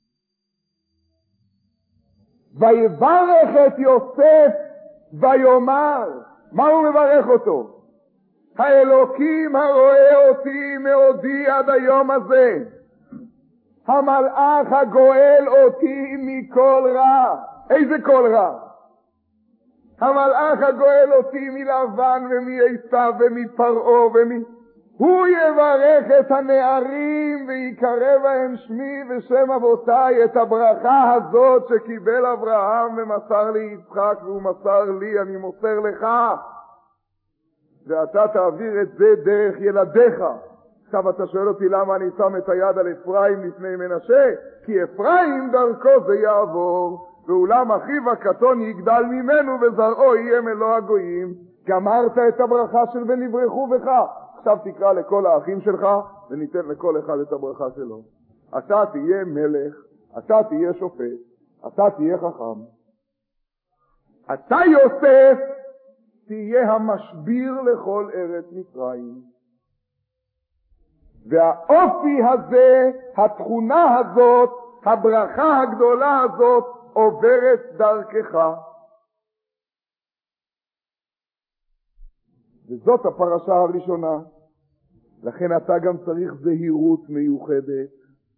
ויברך את יוסף ויאמר, מה הוא מברך אותו? האלוקים הרואה אותי מעודי עד היום הזה, המלאך הגואל אותי מכל רע. איזה כל רע? המלאך הגואל אותי מלבן ומעשיו ומפרעה ומ... הוא יברך את הנערים ויקרא בהם שמי ושם אבותיי, את הברכה הזאת שקיבל אברהם ומסר ליצחק והוא מסר לי, אני מוסר לך, ואתה תעביר את זה דרך ילדיך. עכשיו אתה שואל אותי למה אני שם את היד על אפרים לפני מנשה? כי אפרים דרכו זה יעבור, ואולם אחיו הקטון יגדל ממנו וזרעו יהיה מלוא הגויים. גמרת את הברכה של ונברכו בך. עכשיו תקרא לכל האחים שלך וניתן לכל אחד את הברכה שלו. אתה תהיה מלך, אתה תהיה שופט, אתה תהיה חכם. אתה יוסף תהיה המשביר לכל ארץ מצרים. והאופי הזה, התכונה הזאת, הברכה הגדולה הזאת עוברת דרכך. וזאת הפרשה הראשונה. לכן אתה גם צריך זהירות מיוחדת.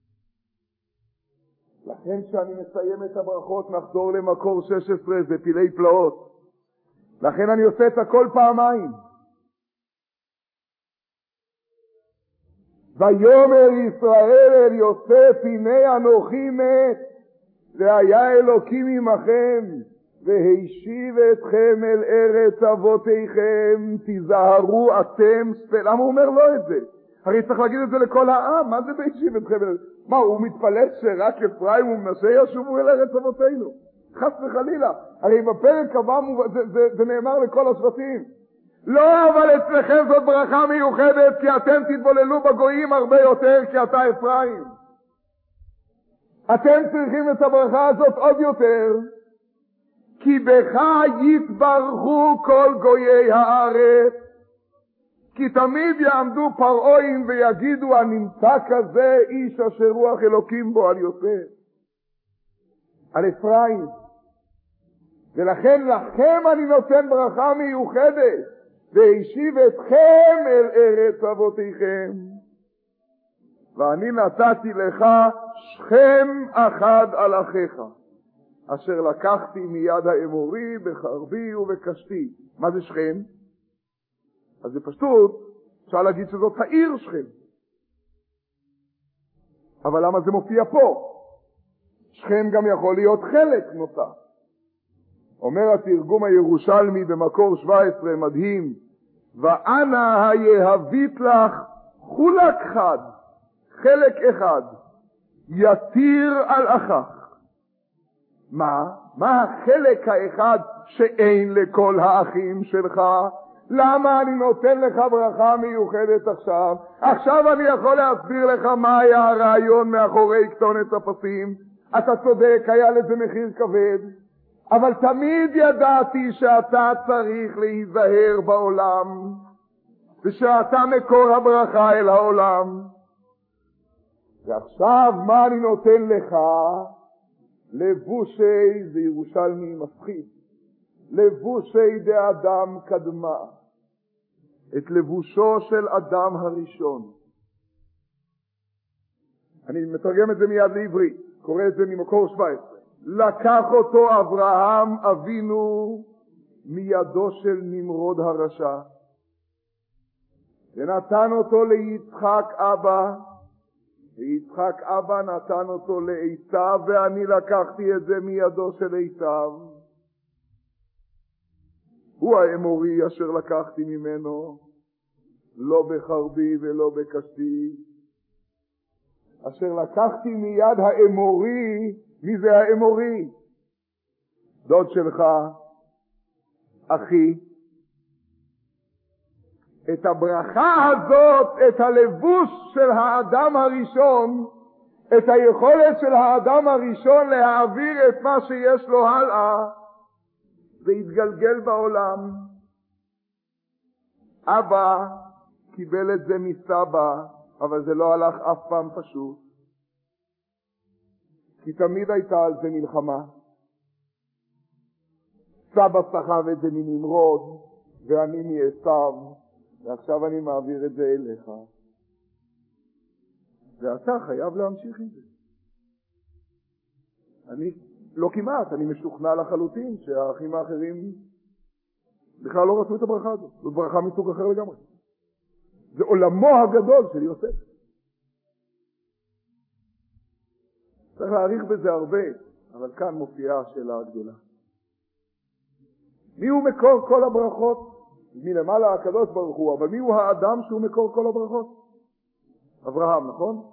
לכן כשאני מסיים את הברכות נחזור למקור שש עשרה, זה פילי פלאות. לכן אני עושה את הכל פעמיים. ויאמר ישראל אל יוסף, הנה אנוכי מת, והיה אלוקים עמכם, והשיב אתכם אל ארץ אבותיכם, תיזהרו אתם. למה הוא אומר לו את זה? הרי צריך להגיד את זה לכל העם. מה זה והשיב אתכם אל... מה, הוא מתפלט שרק אפרים ומנשה ישובו אל ארץ אבותינו? חס וחלילה. הרי בפרק הבא זה, זה, זה נאמר לכל השבטים. לא, אבל אצלכם זאת ברכה מיוחדת, כי אתם תתבוללו בגויים הרבה יותר, כי אתה אפרים. אתם צריכים את הברכה הזאת עוד יותר, כי בך יתברכו כל גויי הארץ, כי תמיד יעמדו פרעויים ויגידו, הנמצא כזה איש אשר רוח אלוקים בו, על יוסף, על אפרים. ולכן לכם אני נותן ברכה מיוחדת, והשיב אתכם אל ארץ אבותיכם. ואני נתתי לך שכם אחד על אחיך, אשר לקחתי מיד האמורי בחרבי ובקשתי. מה זה שכם? אז בפשטות אפשר להגיד שזאת העיר שכם. אבל למה זה מופיע פה? שכם גם יכול להיות חלק נוסף. אומר התרגום הירושלמי במקור שבע עשרה מדהים, ואנה היהבית לך חולק חד, חלק אחד, יתיר על אחך. מה? מה החלק האחד שאין לכל האחים שלך? למה אני נותן לך ברכה מיוחדת עכשיו? עכשיו אני יכול להסביר לך מה היה הרעיון מאחורי כתונת הפסים. אתה צודק, היה לזה מחיר כבד, אבל תמיד ידעתי שאתה צריך להיזהר בעולם, ושאתה מקור הברכה אל העולם. ועכשיו מה אני נותן לך? לבושי, זה ירושלמי מפחיד, לבושי דאדם קדמה, את לבושו של אדם הראשון. אני מתרגם את זה מיד לעברית, קורא את זה ממקור שבע עשרה. לקח אותו אברהם אבינו מידו של נמרוד הרשע, ונתן אותו ליצחק אבא, ויצחק אבא נתן אותו לעשיו, ואני לקחתי את זה מידו של עשיו. הוא האמורי אשר לקחתי ממנו, לא בחרבי ולא בקשתי, אשר לקחתי מיד האמורי. מי זה האמורי? דוד שלך, אחי. את הברכה הזאת, את הלבוש של האדם הראשון, את היכולת של האדם הראשון להעביר את מה שיש לו הלאה, זה יתגלגל בעולם. אבא קיבל את זה מסבא, אבל זה לא הלך אף פעם פשוט, כי תמיד הייתה על זה מלחמה. סבא סחב את זה מנמרוד, ואני מעשיו, ועכשיו אני מעביר את זה אליך. ואתה חייב להמשיך עם זה. אני לא כמעט, אני משוכנע לחלוטין שהאחים האחרים בכלל לא רצו את הברכה הזאת. זאת ברכה מסוג אחר לגמרי. זה עולמו הגדול של יוסף. צריך להעריך בזה הרבה, אבל כאן מופיעה השאלה הגדולה. מי הוא מקור כל הברכות? מלמעלה הקדוש ברוך הוא, אבל מי הוא האדם שהוא מקור כל הברכות? אברהם, נכון?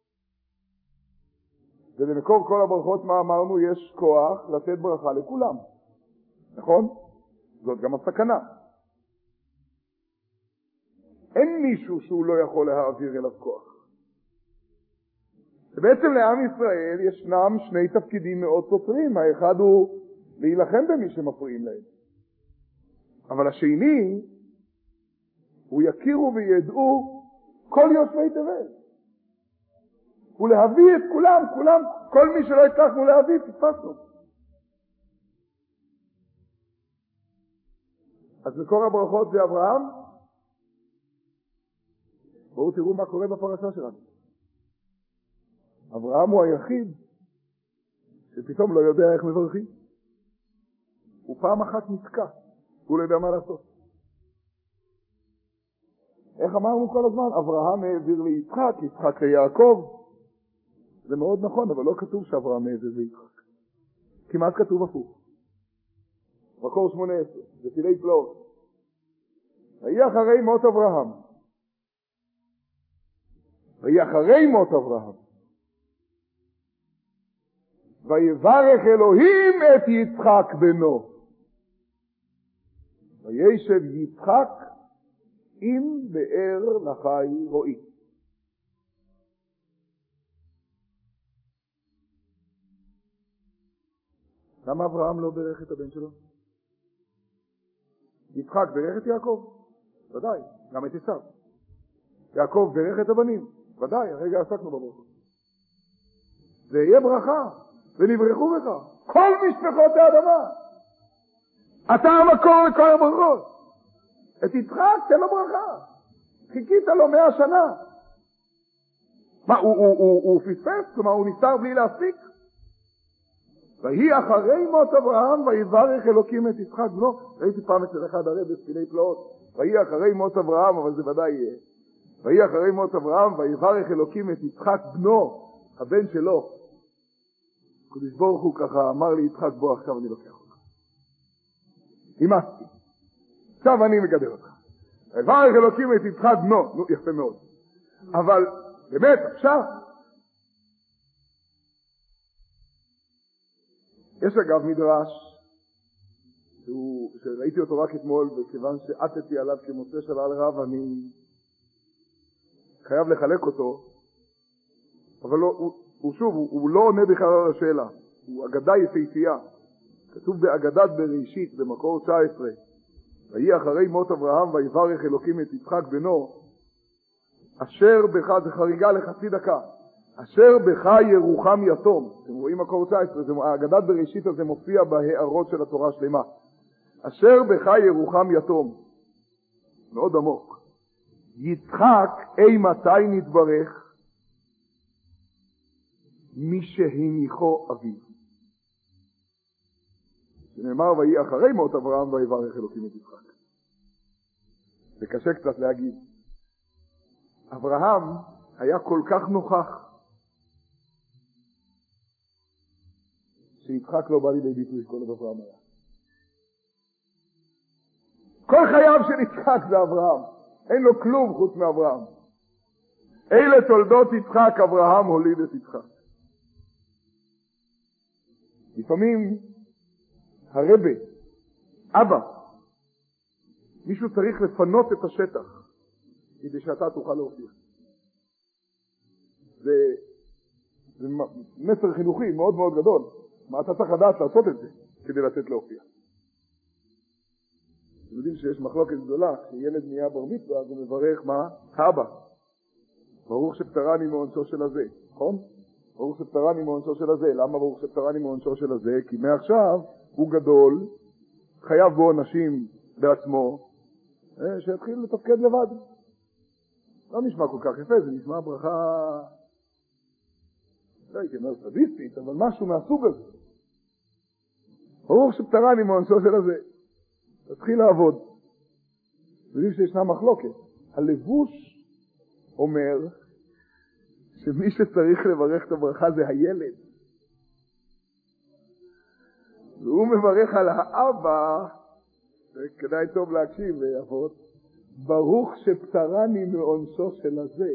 ולמקור כל הברכות, מה אמרנו? יש כוח לתת ברכה לכולם, נכון? זאת גם הסכנה. אין מישהו שהוא לא יכול להעביר אליו כוח. ובעצם לעם ישראל ישנם שני תפקידים מאוד סותרים. האחד הוא להילחם במי שמפריעים להם. אבל השני, הוא יכירו וידעו כל יושבי תבל. ולהביא את כולם, כולם, כל מי שלא הצלחנו להביא, תתפסנו. אז מקור הברכות זה אברהם. בואו תראו מה קורה בפרשה שלנו. אברהם הוא היחיד שפתאום לא יודע איך מברכים. הוא פעם אחת נתקע, הוא לא יודע מה לעשות. איך אמרנו כל הזמן? אברהם העביר ליצחק, יצחק ליעקב. זה מאוד נכון, אבל לא כתוב שאברהם העביר ליצחק. כמעט כתוב הפוך. מקור שמונה עשרה, זה פילי פלאות. ויהי אחרי מות אברהם. ויהי אחרי מות אברהם. ויברך אלוהים את יצחק בנו. וישב יצחק עם באר לחי רועי. למה אברהם לא ברך את הבן שלו? יצחק ברך את יעקב? ודאי, גם את עשיו. יעקב ברך את הבנים? ודאי, הרגע עסקנו בברכות. זה יהיה ברכה, ונברכו בך. כל משפחות האדמה. אתה המקור לכל הברכות. את יצחק תן לו ברכה. חיכית לו מאה שנה. מה, הוא, הוא, הוא, הוא פספס? כלומר, הוא נפטר בלי להפסיק? ויהי אחרי מות אברהם, ויברך אלוקים את יצחק בנו. ראיתי פעם אצל אחד הרב בספילי פלאות. ויהי אחרי מות אברהם, אבל זה ודאי יהיה. ויהי אחרי מות אברהם, ויברך אלוקים את יצחק בנו, הבן שלו. הקדוש ברוך הוא ככה אמר לי, יצחק בוא, עכשיו אני לוקח אותך. אימצתי. עכשיו אני מגדל אותך. ויברך אלוקים את יצחק בנו. נו, יפה מאוד. אבל באמת, עכשיו, יש אגב מדרש, שהוא, שראיתי אותו רק אתמול, וכיוון שעטתי עליו כמוצא של על רב, אני חייב לחלק אותו, אבל לא, הוא, הוא שוב, הוא, הוא לא עונה בכלל על השאלה, הוא אגדה יפהפייה, כתוב באגדת בראשית, במקור תשע עשרה, ויהי אחרי מות אברהם, ויברך אלוקים את יצחק בנו, אשר בך, זה חריגה לחצי דקה, אשר בך ירוחם יתום. אתם רואים מקור תשע עשרה, האגדת בראשית הזה מופיע בהערות של התורה שלמה. אשר בך ירוחם יתום. מאוד עמוק. יצחק אי מתי נתברך? מי שהניחו אביו. שנאמר ויהי אחרי מות אברהם ויברך אלוקים את יצחק. זה קשה קצת להגיד. אברהם היה כל כך נוכח שיצחק לא בא לידי ביטוי כל עוד אברהם היה. כל חייו של יצחק זה אברהם. אין לו כלום חוץ מאברהם. אלה תולדות יצחק, אברהם הוליד את יצחק. לפעמים הרבה, אבא, מישהו צריך לפנות את השטח כדי שאתה תוכל להופיע. זה, זה מסר חינוכי מאוד מאוד גדול. מה אתה צריך לדעת לעשות את זה כדי לתת להופיע? אתם יודעים שיש מחלוקת גדולה, כשילד נהיה בר מצווה, אז הוא מברך מה? אבא. ברוך שפטרני מעונשו של הזה, נכון? ברוך שפטרני מעונשו של הזה. למה ברוך שפטרני מעונשו של הזה? כי מעכשיו הוא גדול, חייב בו אנשים בעצמו, שיתחיל לתפקד לבד. לא נשמע כל כך יפה, זה נשמע ברכה, לא הייתי אומר סדיסטית, אבל משהו מהסוג הזה. ברוך שפטרני מעונשו של הזה. תתחיל לעבוד. יודעים שישנה מחלוקת. הלבוש אומר שמי שצריך לברך את הברכה זה הילד. והוא מברך על האבא, וכדאי טוב להקשיב ואבות, ברוך שפטרני מעונשו של הזה.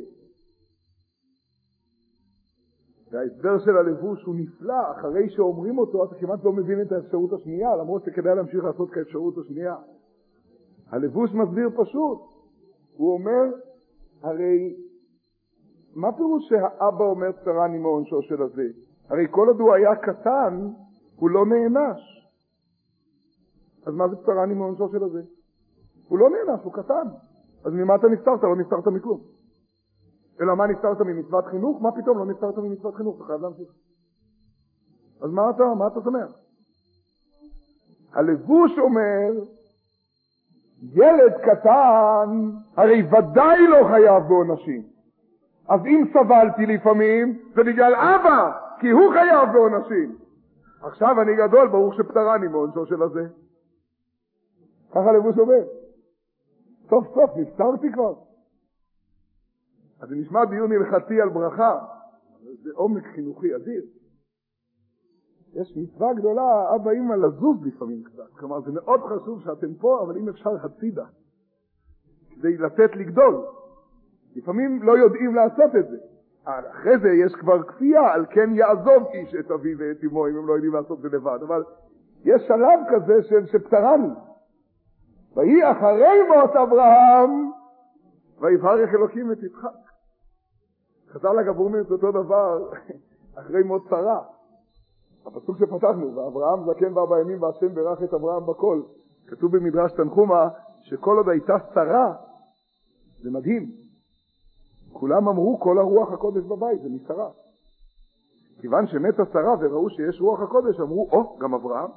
וההסבר של הלבוש הוא נפלא, אחרי שאומרים אותו אתה כמעט לא מבין את האפשרות השנייה, למרות שכדאי להמשיך לעשות כאפשרות השנייה. הלבוש מסביר פשוט, הוא אומר, הרי מה פירוש שהאבא אומר פטרני מעונשו של הזה? הרי כל עוד הוא היה קטן, הוא לא נענש. אז מה זה פטרני מעונשו של הזה? הוא לא נענש, הוא קטן. אז ממה אתה נפטרת? לא נפטרת מכלום. אלא מה נפטרת ממצוות חינוך? מה פתאום לא נפטרת ממצוות חינוך? אתה חייב להמשיך. אז מה אתה, מה אתה שמח? הלבוש אומר, ילד קטן, הרי ודאי לא חייב בעונשים. אז אם סבלתי לפעמים, זה בגלל אבא, כי הוא חייב בעונשים. עכשיו אני גדול, ברוך שפטרני מעונשו של הזה. ככה לבוש אומר. סוף סוף, נפטרתי כבר. אז זה נשמע דיון הלכתי על ברכה. זה עומק חינוכי אדיר. יש מצווה גדולה, אבא אמא לזוז לפעמים קצת. כלומר, זה מאוד חשוב שאתם פה, אבל אם אפשר הצידה. כדי לתת לגדול. לפעמים לא יודעים לעשות את זה. אחרי זה יש כבר כפייה, על כן יעזוב איש את אביו ואת אמו, אם הם לא יודעים לעשות זה לבד. אבל יש שלב כזה של שפטרני. ויהי אחרי מות אברהם, ויברך אלוקים את יצחק. חז"ל הגבורים את אותו דבר אחרי מות שרה. הפסוק שפתחנו, ואברהם זקן בארבע ימים והשם ברך את אברהם בכל. כתוב במדרש תנחומא שכל עוד הייתה שרה, זה מדהים. כולם אמרו כל הרוח הקודש בבית, זה משרה. כיוון שמתה שרה וראו שיש רוח הקודש, אמרו, או, גם אברהם.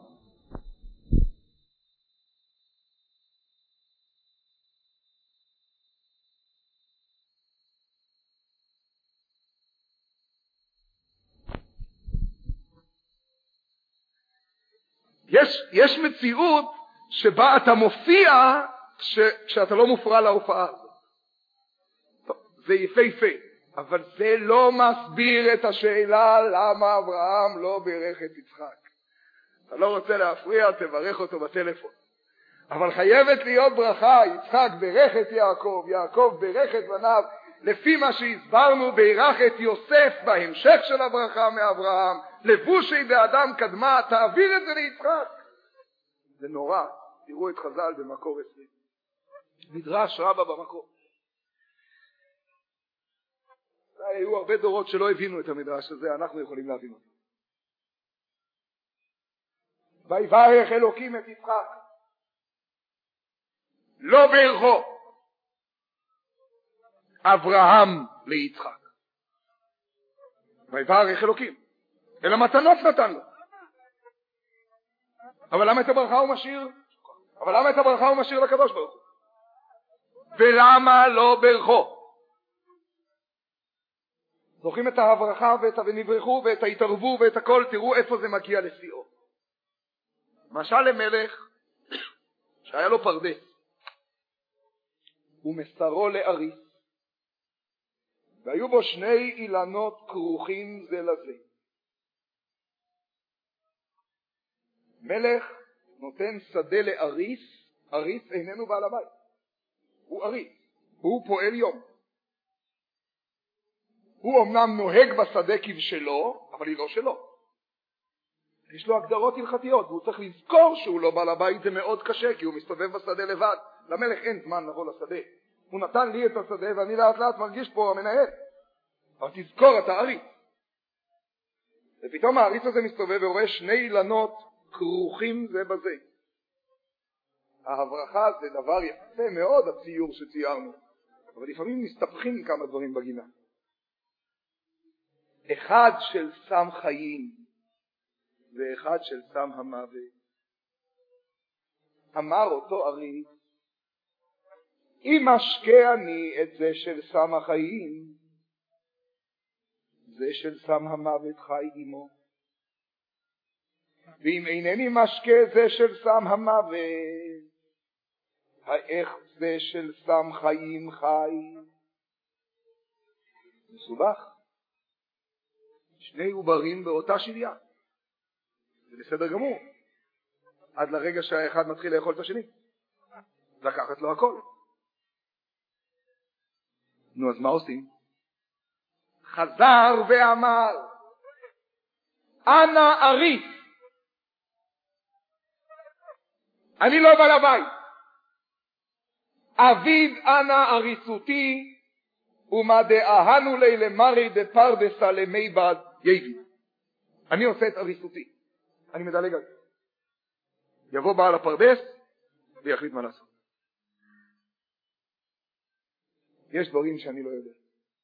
יש, יש מציאות שבה אתה מופיע כש, כשאתה לא מופרע להופעה הזאת. טוב, זה יפהפה, אבל זה לא מסביר את השאלה למה אברהם לא בירך את יצחק. אתה לא רוצה להפריע, תברך אותו בטלפון. אבל חייבת להיות ברכה, יצחק בירך את יעקב, יעקב בירך את בניו, לפי מה שהסברנו בירך את יוסף בהמשך של הברכה מאברהם, לבושי באדם קדמה, תעביר את זה ליצחק. זה נורא, תראו את חז"ל במקור עשרים. מדרש רבה במקור. היו הרבה דורות שלא הבינו את המדרש הזה, אנחנו יכולים להבין אותו. ויברך אלוקים את יצחק. לא ברכו. אברהם ליצחק. ויברך אלוקים. אלא מתנות נתן לו. אבל למה את הברכה הוא משאיר? אבל למה את הברכה הוא משאיר לקדוש ברוך הוא? ולמה לא ברכו? זוכרים את הברכה ואת ונברכו ואת ההתערבו ואת הכל, תראו איפה זה מגיע לשיאו. משל למלך שהיה לו פרדס ומסרו לאריס, והיו בו שני אילנות כרוכים זה לזה. מלך נותן שדה לאריס, אריס איננו בעל הבית, הוא אריס, הוא פועל יום. הוא אמנם נוהג בשדה כבשלו, אבל היא לא שלו. יש לו הגדרות הלכתיות, והוא צריך לזכור שהוא לא בעל הבית, זה מאוד קשה, כי הוא מסתובב בשדה לבד. למלך אין זמן לבוא לשדה. הוא נתן לי את השדה, ואני לאט לאט מרגיש פה המנהל. אבל תזכור, אתה אריס. ופתאום האריס הזה מסתובב ורואה שני אילנות כרוכים זה בזה. ההברכה זה דבר יפה מאוד, הציור שציירנו. אבל לפעמים מסתפחים כמה דברים בגינה. אחד של סם חיים ואחד של סם המוות. אמר אותו אריס, אם משקה אני את זה של סם החיים, זה של סם המוות חי עמו. ואם אינני משקה זה של סם המוות, איך זה של סם חיים חי? מסובך. שני עוברים באותה שליה. זה בסדר גמור. עד לרגע שהאחד מתחיל לאכול את השני. לקחת לו הכל. נו, אז מה עושים? חזר ואמר, אנא עריף. אני לא בעל הבית. אביד אנא עריסותי, ומה דאהנו לי למרי דפרדסה למי בד יביד. אני עושה את עריסותי. אני מדלג על זה. יבוא בעל הפרדס ויחליט מה לעשות. יש דברים שאני לא יודע.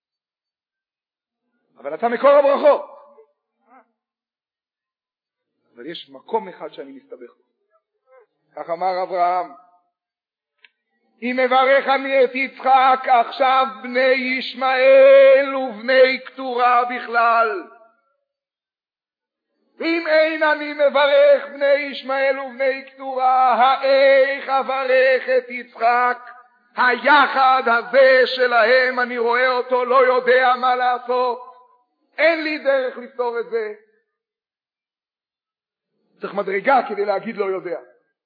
אבל אתה מקור הברכות. אבל יש מקום אחד שאני מסתבך בו. כך אמר אברהם, אם מברך אני את יצחק עכשיו בני ישמעאל ובני קטורה בכלל, ואם אין אני מברך בני ישמעאל ובני קטורה, האיך אברך את יצחק? היחד הזה שלהם, אני רואה אותו, לא יודע מה לעשות, אין לי דרך לפתור את זה. צריך מדרגה כדי להגיד לא יודע.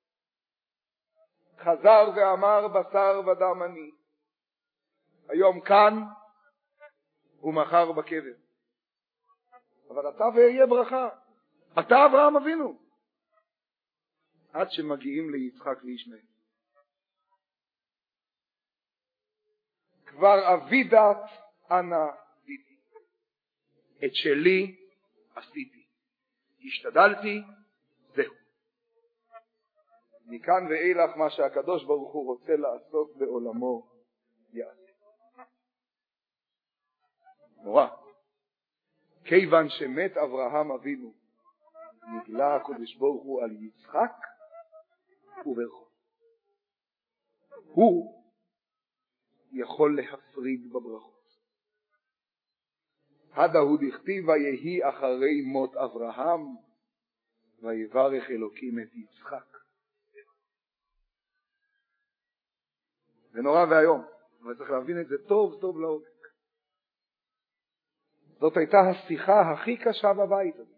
חזר ואמר, בשר ודם אני, היום כאן ומחר בקבר, אבל אתה ואהיה ברכה. אתה אברהם אבינו. עד שמגיעים ליצחק וישמעאל, כבר אבידת אנא עשיתי. את שלי עשיתי, השתדלתי, זהו. מכאן ואילך מה שהקדוש ברוך הוא רוצה לעשות בעולמו יעשה. נורא. כיוון שמת אברהם אבינו, נגלה הקדוש ברוך הוא על יצחק וברכו. הוא יכול להפריד בברכות. הדהוד הכתיב ויהי אחרי מות אברהם ויברך אלוקים את יצחק. זה נורא והיום, אבל צריך להבין את זה טוב טוב לעומק. זאת הייתה השיחה הכי קשה בבית הזה.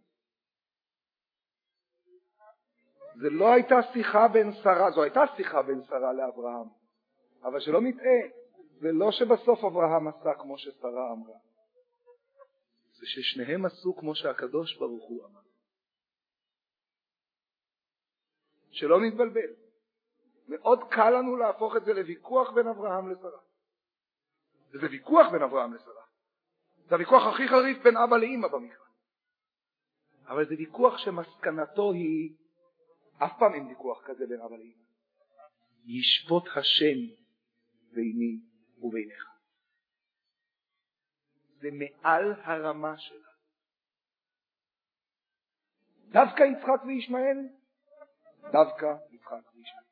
זה לא הייתה שיחה בין שרה, זו הייתה שיחה בין שרה לאברהם, אבל שלא נטעה, זה לא שבסוף אברהם עשה כמו ששרה אמרה, זה ששניהם עשו כמו שהקדוש ברוך הוא אמר. שלא נתבלבל. מאוד קל לנו להפוך את זה לוויכוח בין אברהם לשרה. זה ויכוח בין אברהם לשרה. זה הוויכוח הכי חריף בין אבא לאמא במקרא. אבל זה ויכוח שמסקנתו היא, אף פעם אין ויכוח כזה בין אבא לאמא. ישפוט השם ביני וביניך. זה מעל הרמה שלה. דווקא יצחק וישמעאל? דווקא יצחק וישמעאל.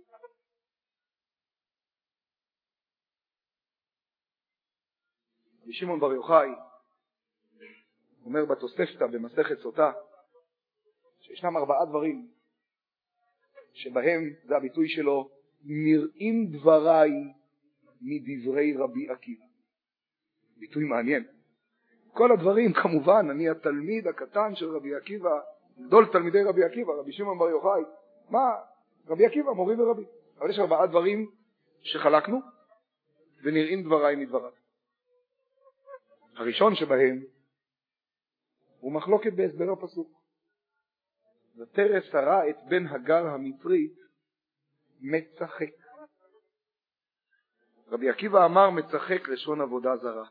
שמעון בר יוחאי אומר בתוספתא במסכת סוטה שישנם ארבעה דברים שבהם זה הביטוי שלו, נראים דבריי מדברי רבי עקיבא. ביטוי מעניין. כל הדברים כמובן, אני התלמיד הקטן של רבי עקיבא, גדול תלמידי רבי עקיבא, רבי שמעון בר יוחאי, מה? רבי עקיבא מורי ורבי. אבל יש ארבעה דברים שחלקנו ונראים דבריי מדבריו. הראשון שבהם הוא מחלוקת בהסבר הפסוק. ותרא שרה את בן הגר המצרית מצחק. רבי עקיבא אמר מצחק לשון עבודה זרה.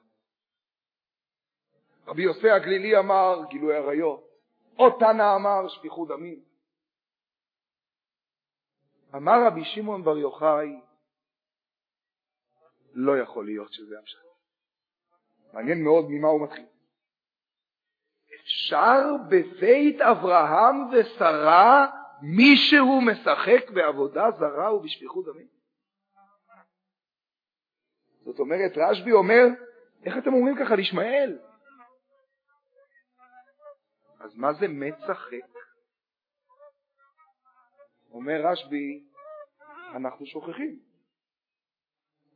רבי יוסי הגלילי אמר גילוי עריות. או תנא אמר שפיכות דמים. אמר רבי שמעון בר יוחאי לא יכול להיות שזה המשך. מעניין מאוד ממה הוא מתחיל. אפשר בבית אברהם ושרה מישהו משחק בעבודה זרה ובשפיכות דמים? זאת אומרת, רשב"י אומר, איך אתם אומרים ככה לישמעאל? אז מה זה מצחק? אומר רשב"י, אנחנו שוכחים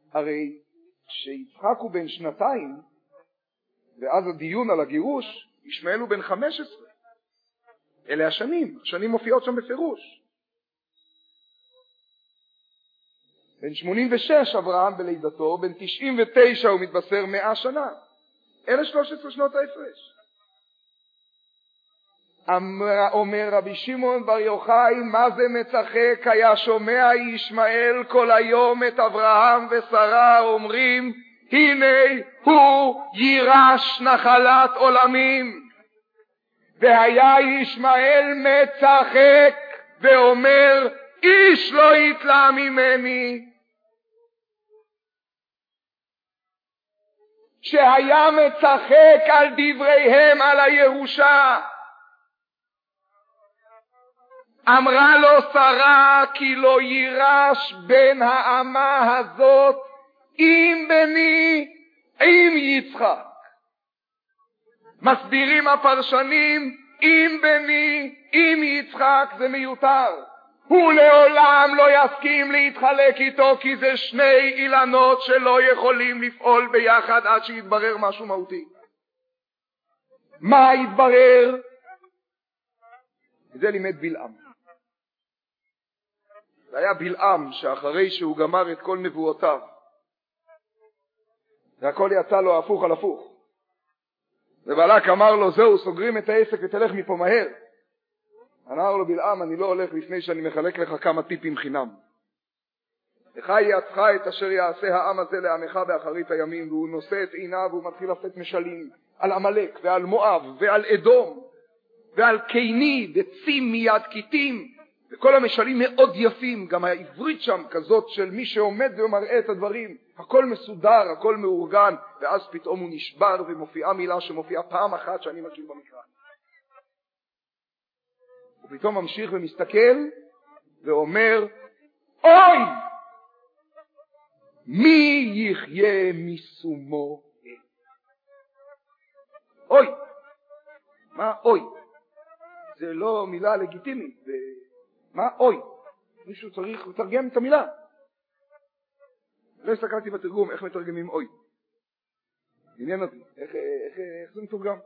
הרי כשיצחק הוא בן שנתיים, ואז הדיון על הגירוש, ישמעאל הוא בן חמש עשרה. אלה השנים, השנים מופיעות שם בפירוש. בן שמונים ושש אברהם בלידתו, בן תשעים ותשע הוא מתבשר מאה שנה. אלה שלוש עשרה שנות ההפרש. אומר רבי שמעון בר יוחאי, מה זה מצחק? היה שומע ישמעאל כל היום את אברהם ושרה אומרים, הנה הוא יירש נחלת עולמים. והיה ישמעאל מצחק ואומר, איש לא יתלה ממני. שהיה מצחק על דבריהם על הירושה. אמרה לו שרה, כי לא יירש בן האמה הזאת עם בני, עם יצחק. מסבירים הפרשנים, עם בני, עם יצחק זה מיותר. הוא לעולם לא יסכים להתחלק איתו, כי זה שני אילנות שלא יכולים לפעול ביחד עד שיתברר משהו מהותי. מה יתברר? זה לימד בלעם. זה היה בלעם שאחרי שהוא גמר את כל נבואותיו, והכל יצא לו הפוך על הפוך. ובלק אמר לו, זהו, סוגרים את העסק ותלך מפה מהר. אמר לו בלעם, אני לא הולך לפני שאני מחלק לך כמה טיפים חינם. לך יעצך את אשר יעשה העם הזה לעמך באחרית הימים. והוא נושא את עיניו והוא מתחיל לתת משלים על עמלק ועל מואב ועל אדום ועל קיני וצים מיד קיטים, וכל המשלים מאוד יפים. גם העברית שם כזאת של מי שעומד ומראה את הדברים, הכל מסודר, הכל מאורגן. ואז פתאום הוא נשבר ומופיעה מילה שמופיעה פעם אחת שאני מכיר במקרא. הוא פתאום ממשיך ומסתכל ואומר, אוי! מי יחיה מסומו? אוי! מה אוי? זה לא מילה לגיטימית. זה... מה אוי? מישהו צריך לתרגם את המילה. לא הסתכלתי בתרגום איך מתרגמים אוי. עניין אותי, איך, איך, איך זה מתורגם?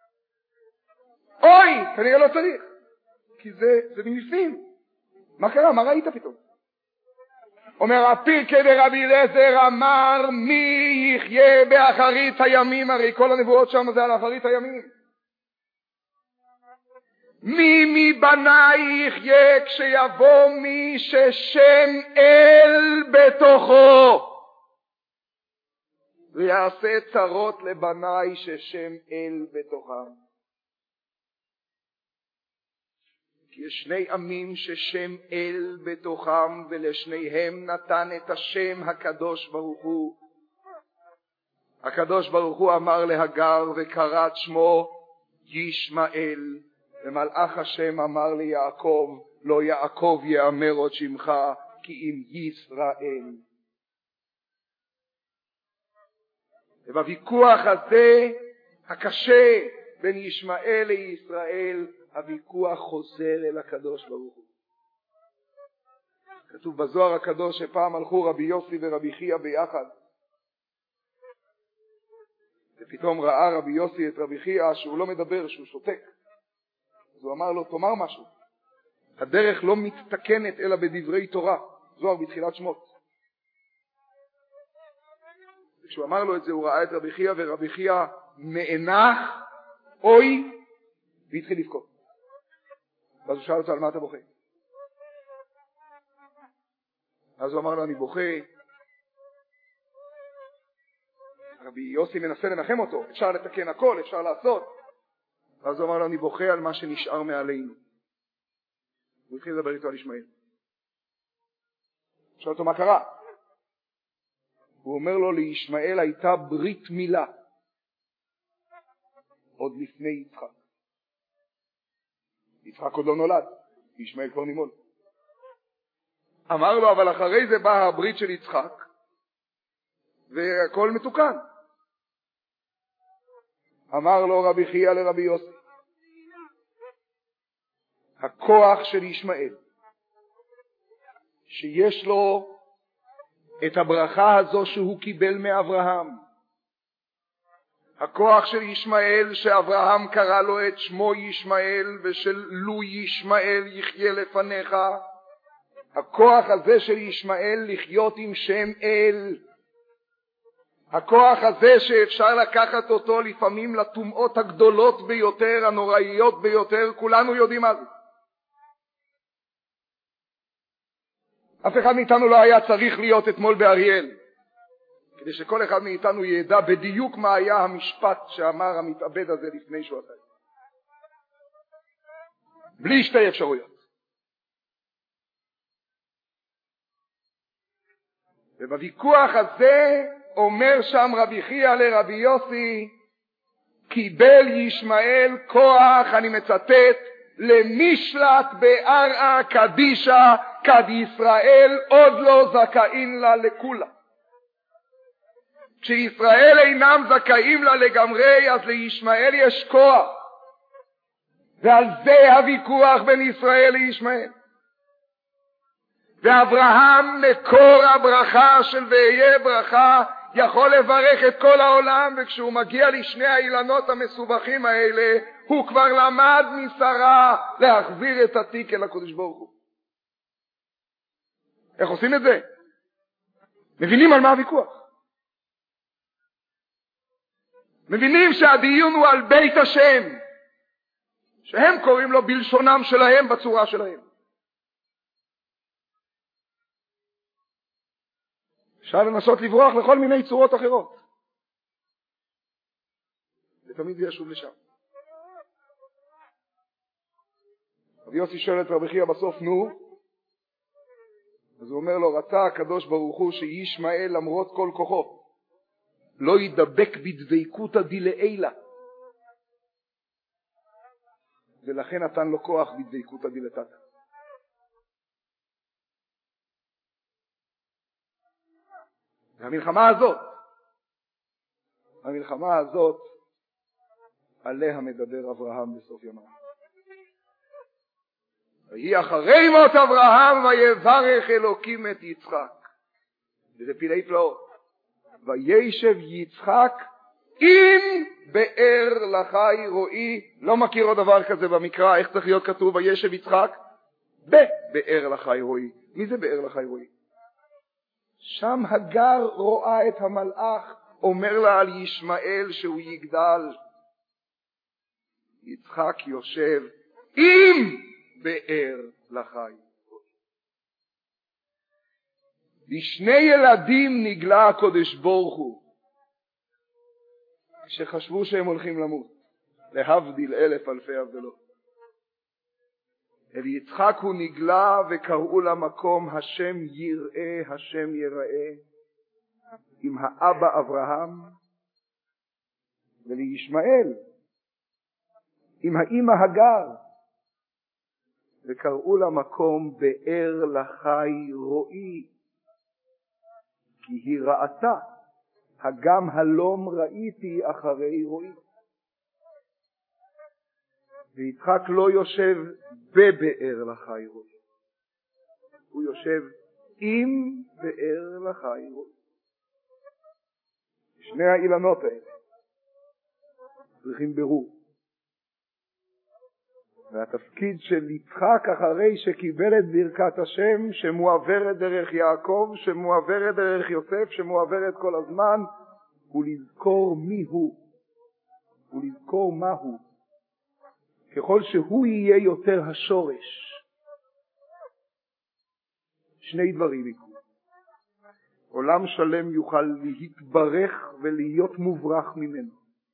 אוי! כנראה לא צריך. כי זה, זה מבפנים. מה קרה? מה ראית פתאום? אומר הפירקא דרבי אליעזר אמר, מי יחיה באחרית הימים? הרי כל הנבואות שם זה על אחרית הימים. מי מבניי יחיה כשיבוא מי ששם אל בתוכו? ויעשה צרות לבניי ששם אל בתוכם. כי יש שני עמים ששם אל בתוכם, ולשניהם נתן את השם הקדוש ברוך הוא. הקדוש ברוך הוא אמר להגר וקראת שמו ישמעאל, ומלאך השם אמר ליעקב, לא יעקב יאמר עוד שמך, כי אם ישראל. ובוויכוח הזה הקשה בין ישמעאל לישראל, הוויכוח חוזר אל הקדוש ברוך הוא. כתוב בזוהר הקדוש שפעם הלכו רבי יוסי ורבי חייא ביחד, ופתאום ראה רבי יוסי את רבי חייא שהוא לא מדבר, שהוא שותק. אז הוא אמר לו, תאמר משהו. הדרך לא מתתקנת אלא בדברי תורה. זוהר בתחילת שמות. כשהוא אמר לו את זה, הוא ראה את רבי חייא, ורבי חייא נאנח, אוי, והתחיל לבכות. ואז הוא שאל אותו, על מה אתה בוכה? אז הוא אמר לו, אני בוכה. רבי יוסי מנסה לנחם אותו, אפשר לתקן הכל, אפשר לעשות. ואז הוא אמר לו, אני בוכה על מה שנשאר מעלינו. הוא התחיל לדבר איתו על ישמעאל. שאל אותו, מה קרה? הוא אומר לו, לישמעאל הייתה ברית מילה עוד לפני יצחק. יצחק עוד לא נולד, ישמעאל כבר נימול. אמר לו, אבל אחרי זה באה הברית של יצחק, והכל מתוקן. אמר לו רבי חייא לרבי יוסי, הכוח של ישמעאל, שיש לו את הברכה הזו שהוא קיבל מאברהם. הכוח של ישמעאל שאברהם קרא לו את שמו ישמעאל ושל לו ישמעאל יחיה לפניך, הכוח הזה של ישמעאל לחיות עם שם אל, הכוח הזה שאפשר לקחת אותו לפעמים לטומאות הגדולות ביותר, הנוראיות ביותר, כולנו יודעים מה זה. אף אחד מאיתנו לא היה צריך להיות אתמול באריאל, כדי שכל אחד מאיתנו ידע בדיוק מה היה המשפט שאמר המתאבד הזה לפני שהוא עשה. בלי שתי אפשרויות. ובוויכוח הזה אומר שם רבי חייא לרבי יוסי, קיבל ישמעאל כוח, אני מצטט, למשלט בארעה קדישה כד ישראל עוד לא זכאים לה לכולה. כשישראל אינם זכאים לה לגמרי, אז לישמעאל יש כוח, ועל זה הוויכוח בין ישראל לישמעאל. ואברהם מקור הברכה של ואהיה ברכה יכול לברך את כל העולם, וכשהוא מגיע לשני האילנות המסובכים האלה הוא כבר למד משרה להחזיר את התיק אל הקדוש ברוך הוא. איך עושים את זה? מבינים על מה הוויכוח, מבינים שהדיון הוא על בית השם, שהם קוראים לו בלשונם שלהם בצורה שלהם. אפשר לנסות לברוח לכל מיני צורות אחרות, ותמיד זה ישוב לשם. רבי יוסי שואל את רבי חייא בסוף, נו, אז הוא אומר לו, רצה הקדוש ברוך הוא שישמעאל למרות כל כוחו לא ידבק בדבקותא דלעילא, ולכן נתן לו כוח בדבקותא דלתתא. והמלחמה הזאת, המלחמה הזאת, עליה מדבר אברהם בסוף ימיו. ויהי אחרי מות אברהם ויברך אלוקים את יצחק. וזה פלאי פלאות. וישב יצחק עם באר לחי רועי. לא מכיר עוד דבר כזה במקרא, איך צריך להיות כתוב וישב יצחק בבאר לחי רועי. מי זה באר לחי רועי? שם הגר רואה את המלאך, אומר לה על ישמעאל שהוא יגדל. יצחק יושב עם באר לחי. לשני ילדים נגלה הקדוש ברוך הוא, שחשבו שהם הולכים למות, להבדיל אלף אלפי הבדלות. אל יצחק הוא נגלה וקראו למקום השם יראה, השם יראה, עם האבא אברהם, ולישמעאל עם האמא הגר, וקראו למקום באר לחי רועי, כי היא ראתה, הגם הלום ראיתי אחרי רועי. ויצחק לא יושב בבאר לחי רועי, הוא יושב עם באר לחי רועי. שני האילנות האלה צריכים ברור. והתפקיד של יצחק אחרי שקיבל את ברכת השם שמועברת דרך יעקב, שמועברת דרך יוסף, שמועברת כל הזמן, הוא לזכור מי הוא, הוא לזכור מה הוא. ככל שהוא יהיה יותר השורש, שני דברים יקרו. עולם שלם יוכל להתברך ולהיות מוברח ממנו,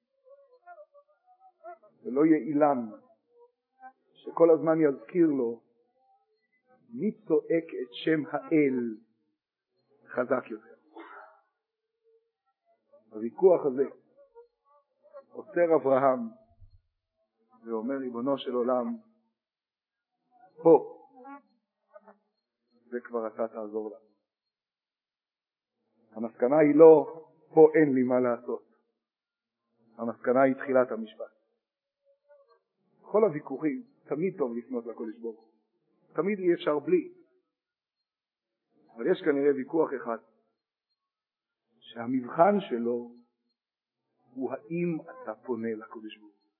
ולא יהיה אילן שכל הזמן יזכיר לו מי צועק את שם האל חזק יותר. הוויכוח הזה עוצר אברהם ואומר, ריבונו של עולם, פה זה כבר אתה תעזור לה. המסקנה היא לא פה אין לי מה לעשות, המסקנה היא תחילת המשפט. כל הוויכוחים תמיד טוב לפנות לקודש ברוך הוא, תמיד אי אפשר בלי, אבל יש כנראה ויכוח אחד שהמבחן שלו הוא האם אתה פונה לקדוש ברוך הוא.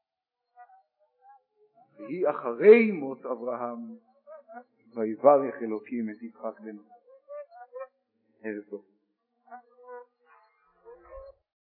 והיא אחרי מות אברהם ויברך אלוקים את יצחק בנו. ערב טוב.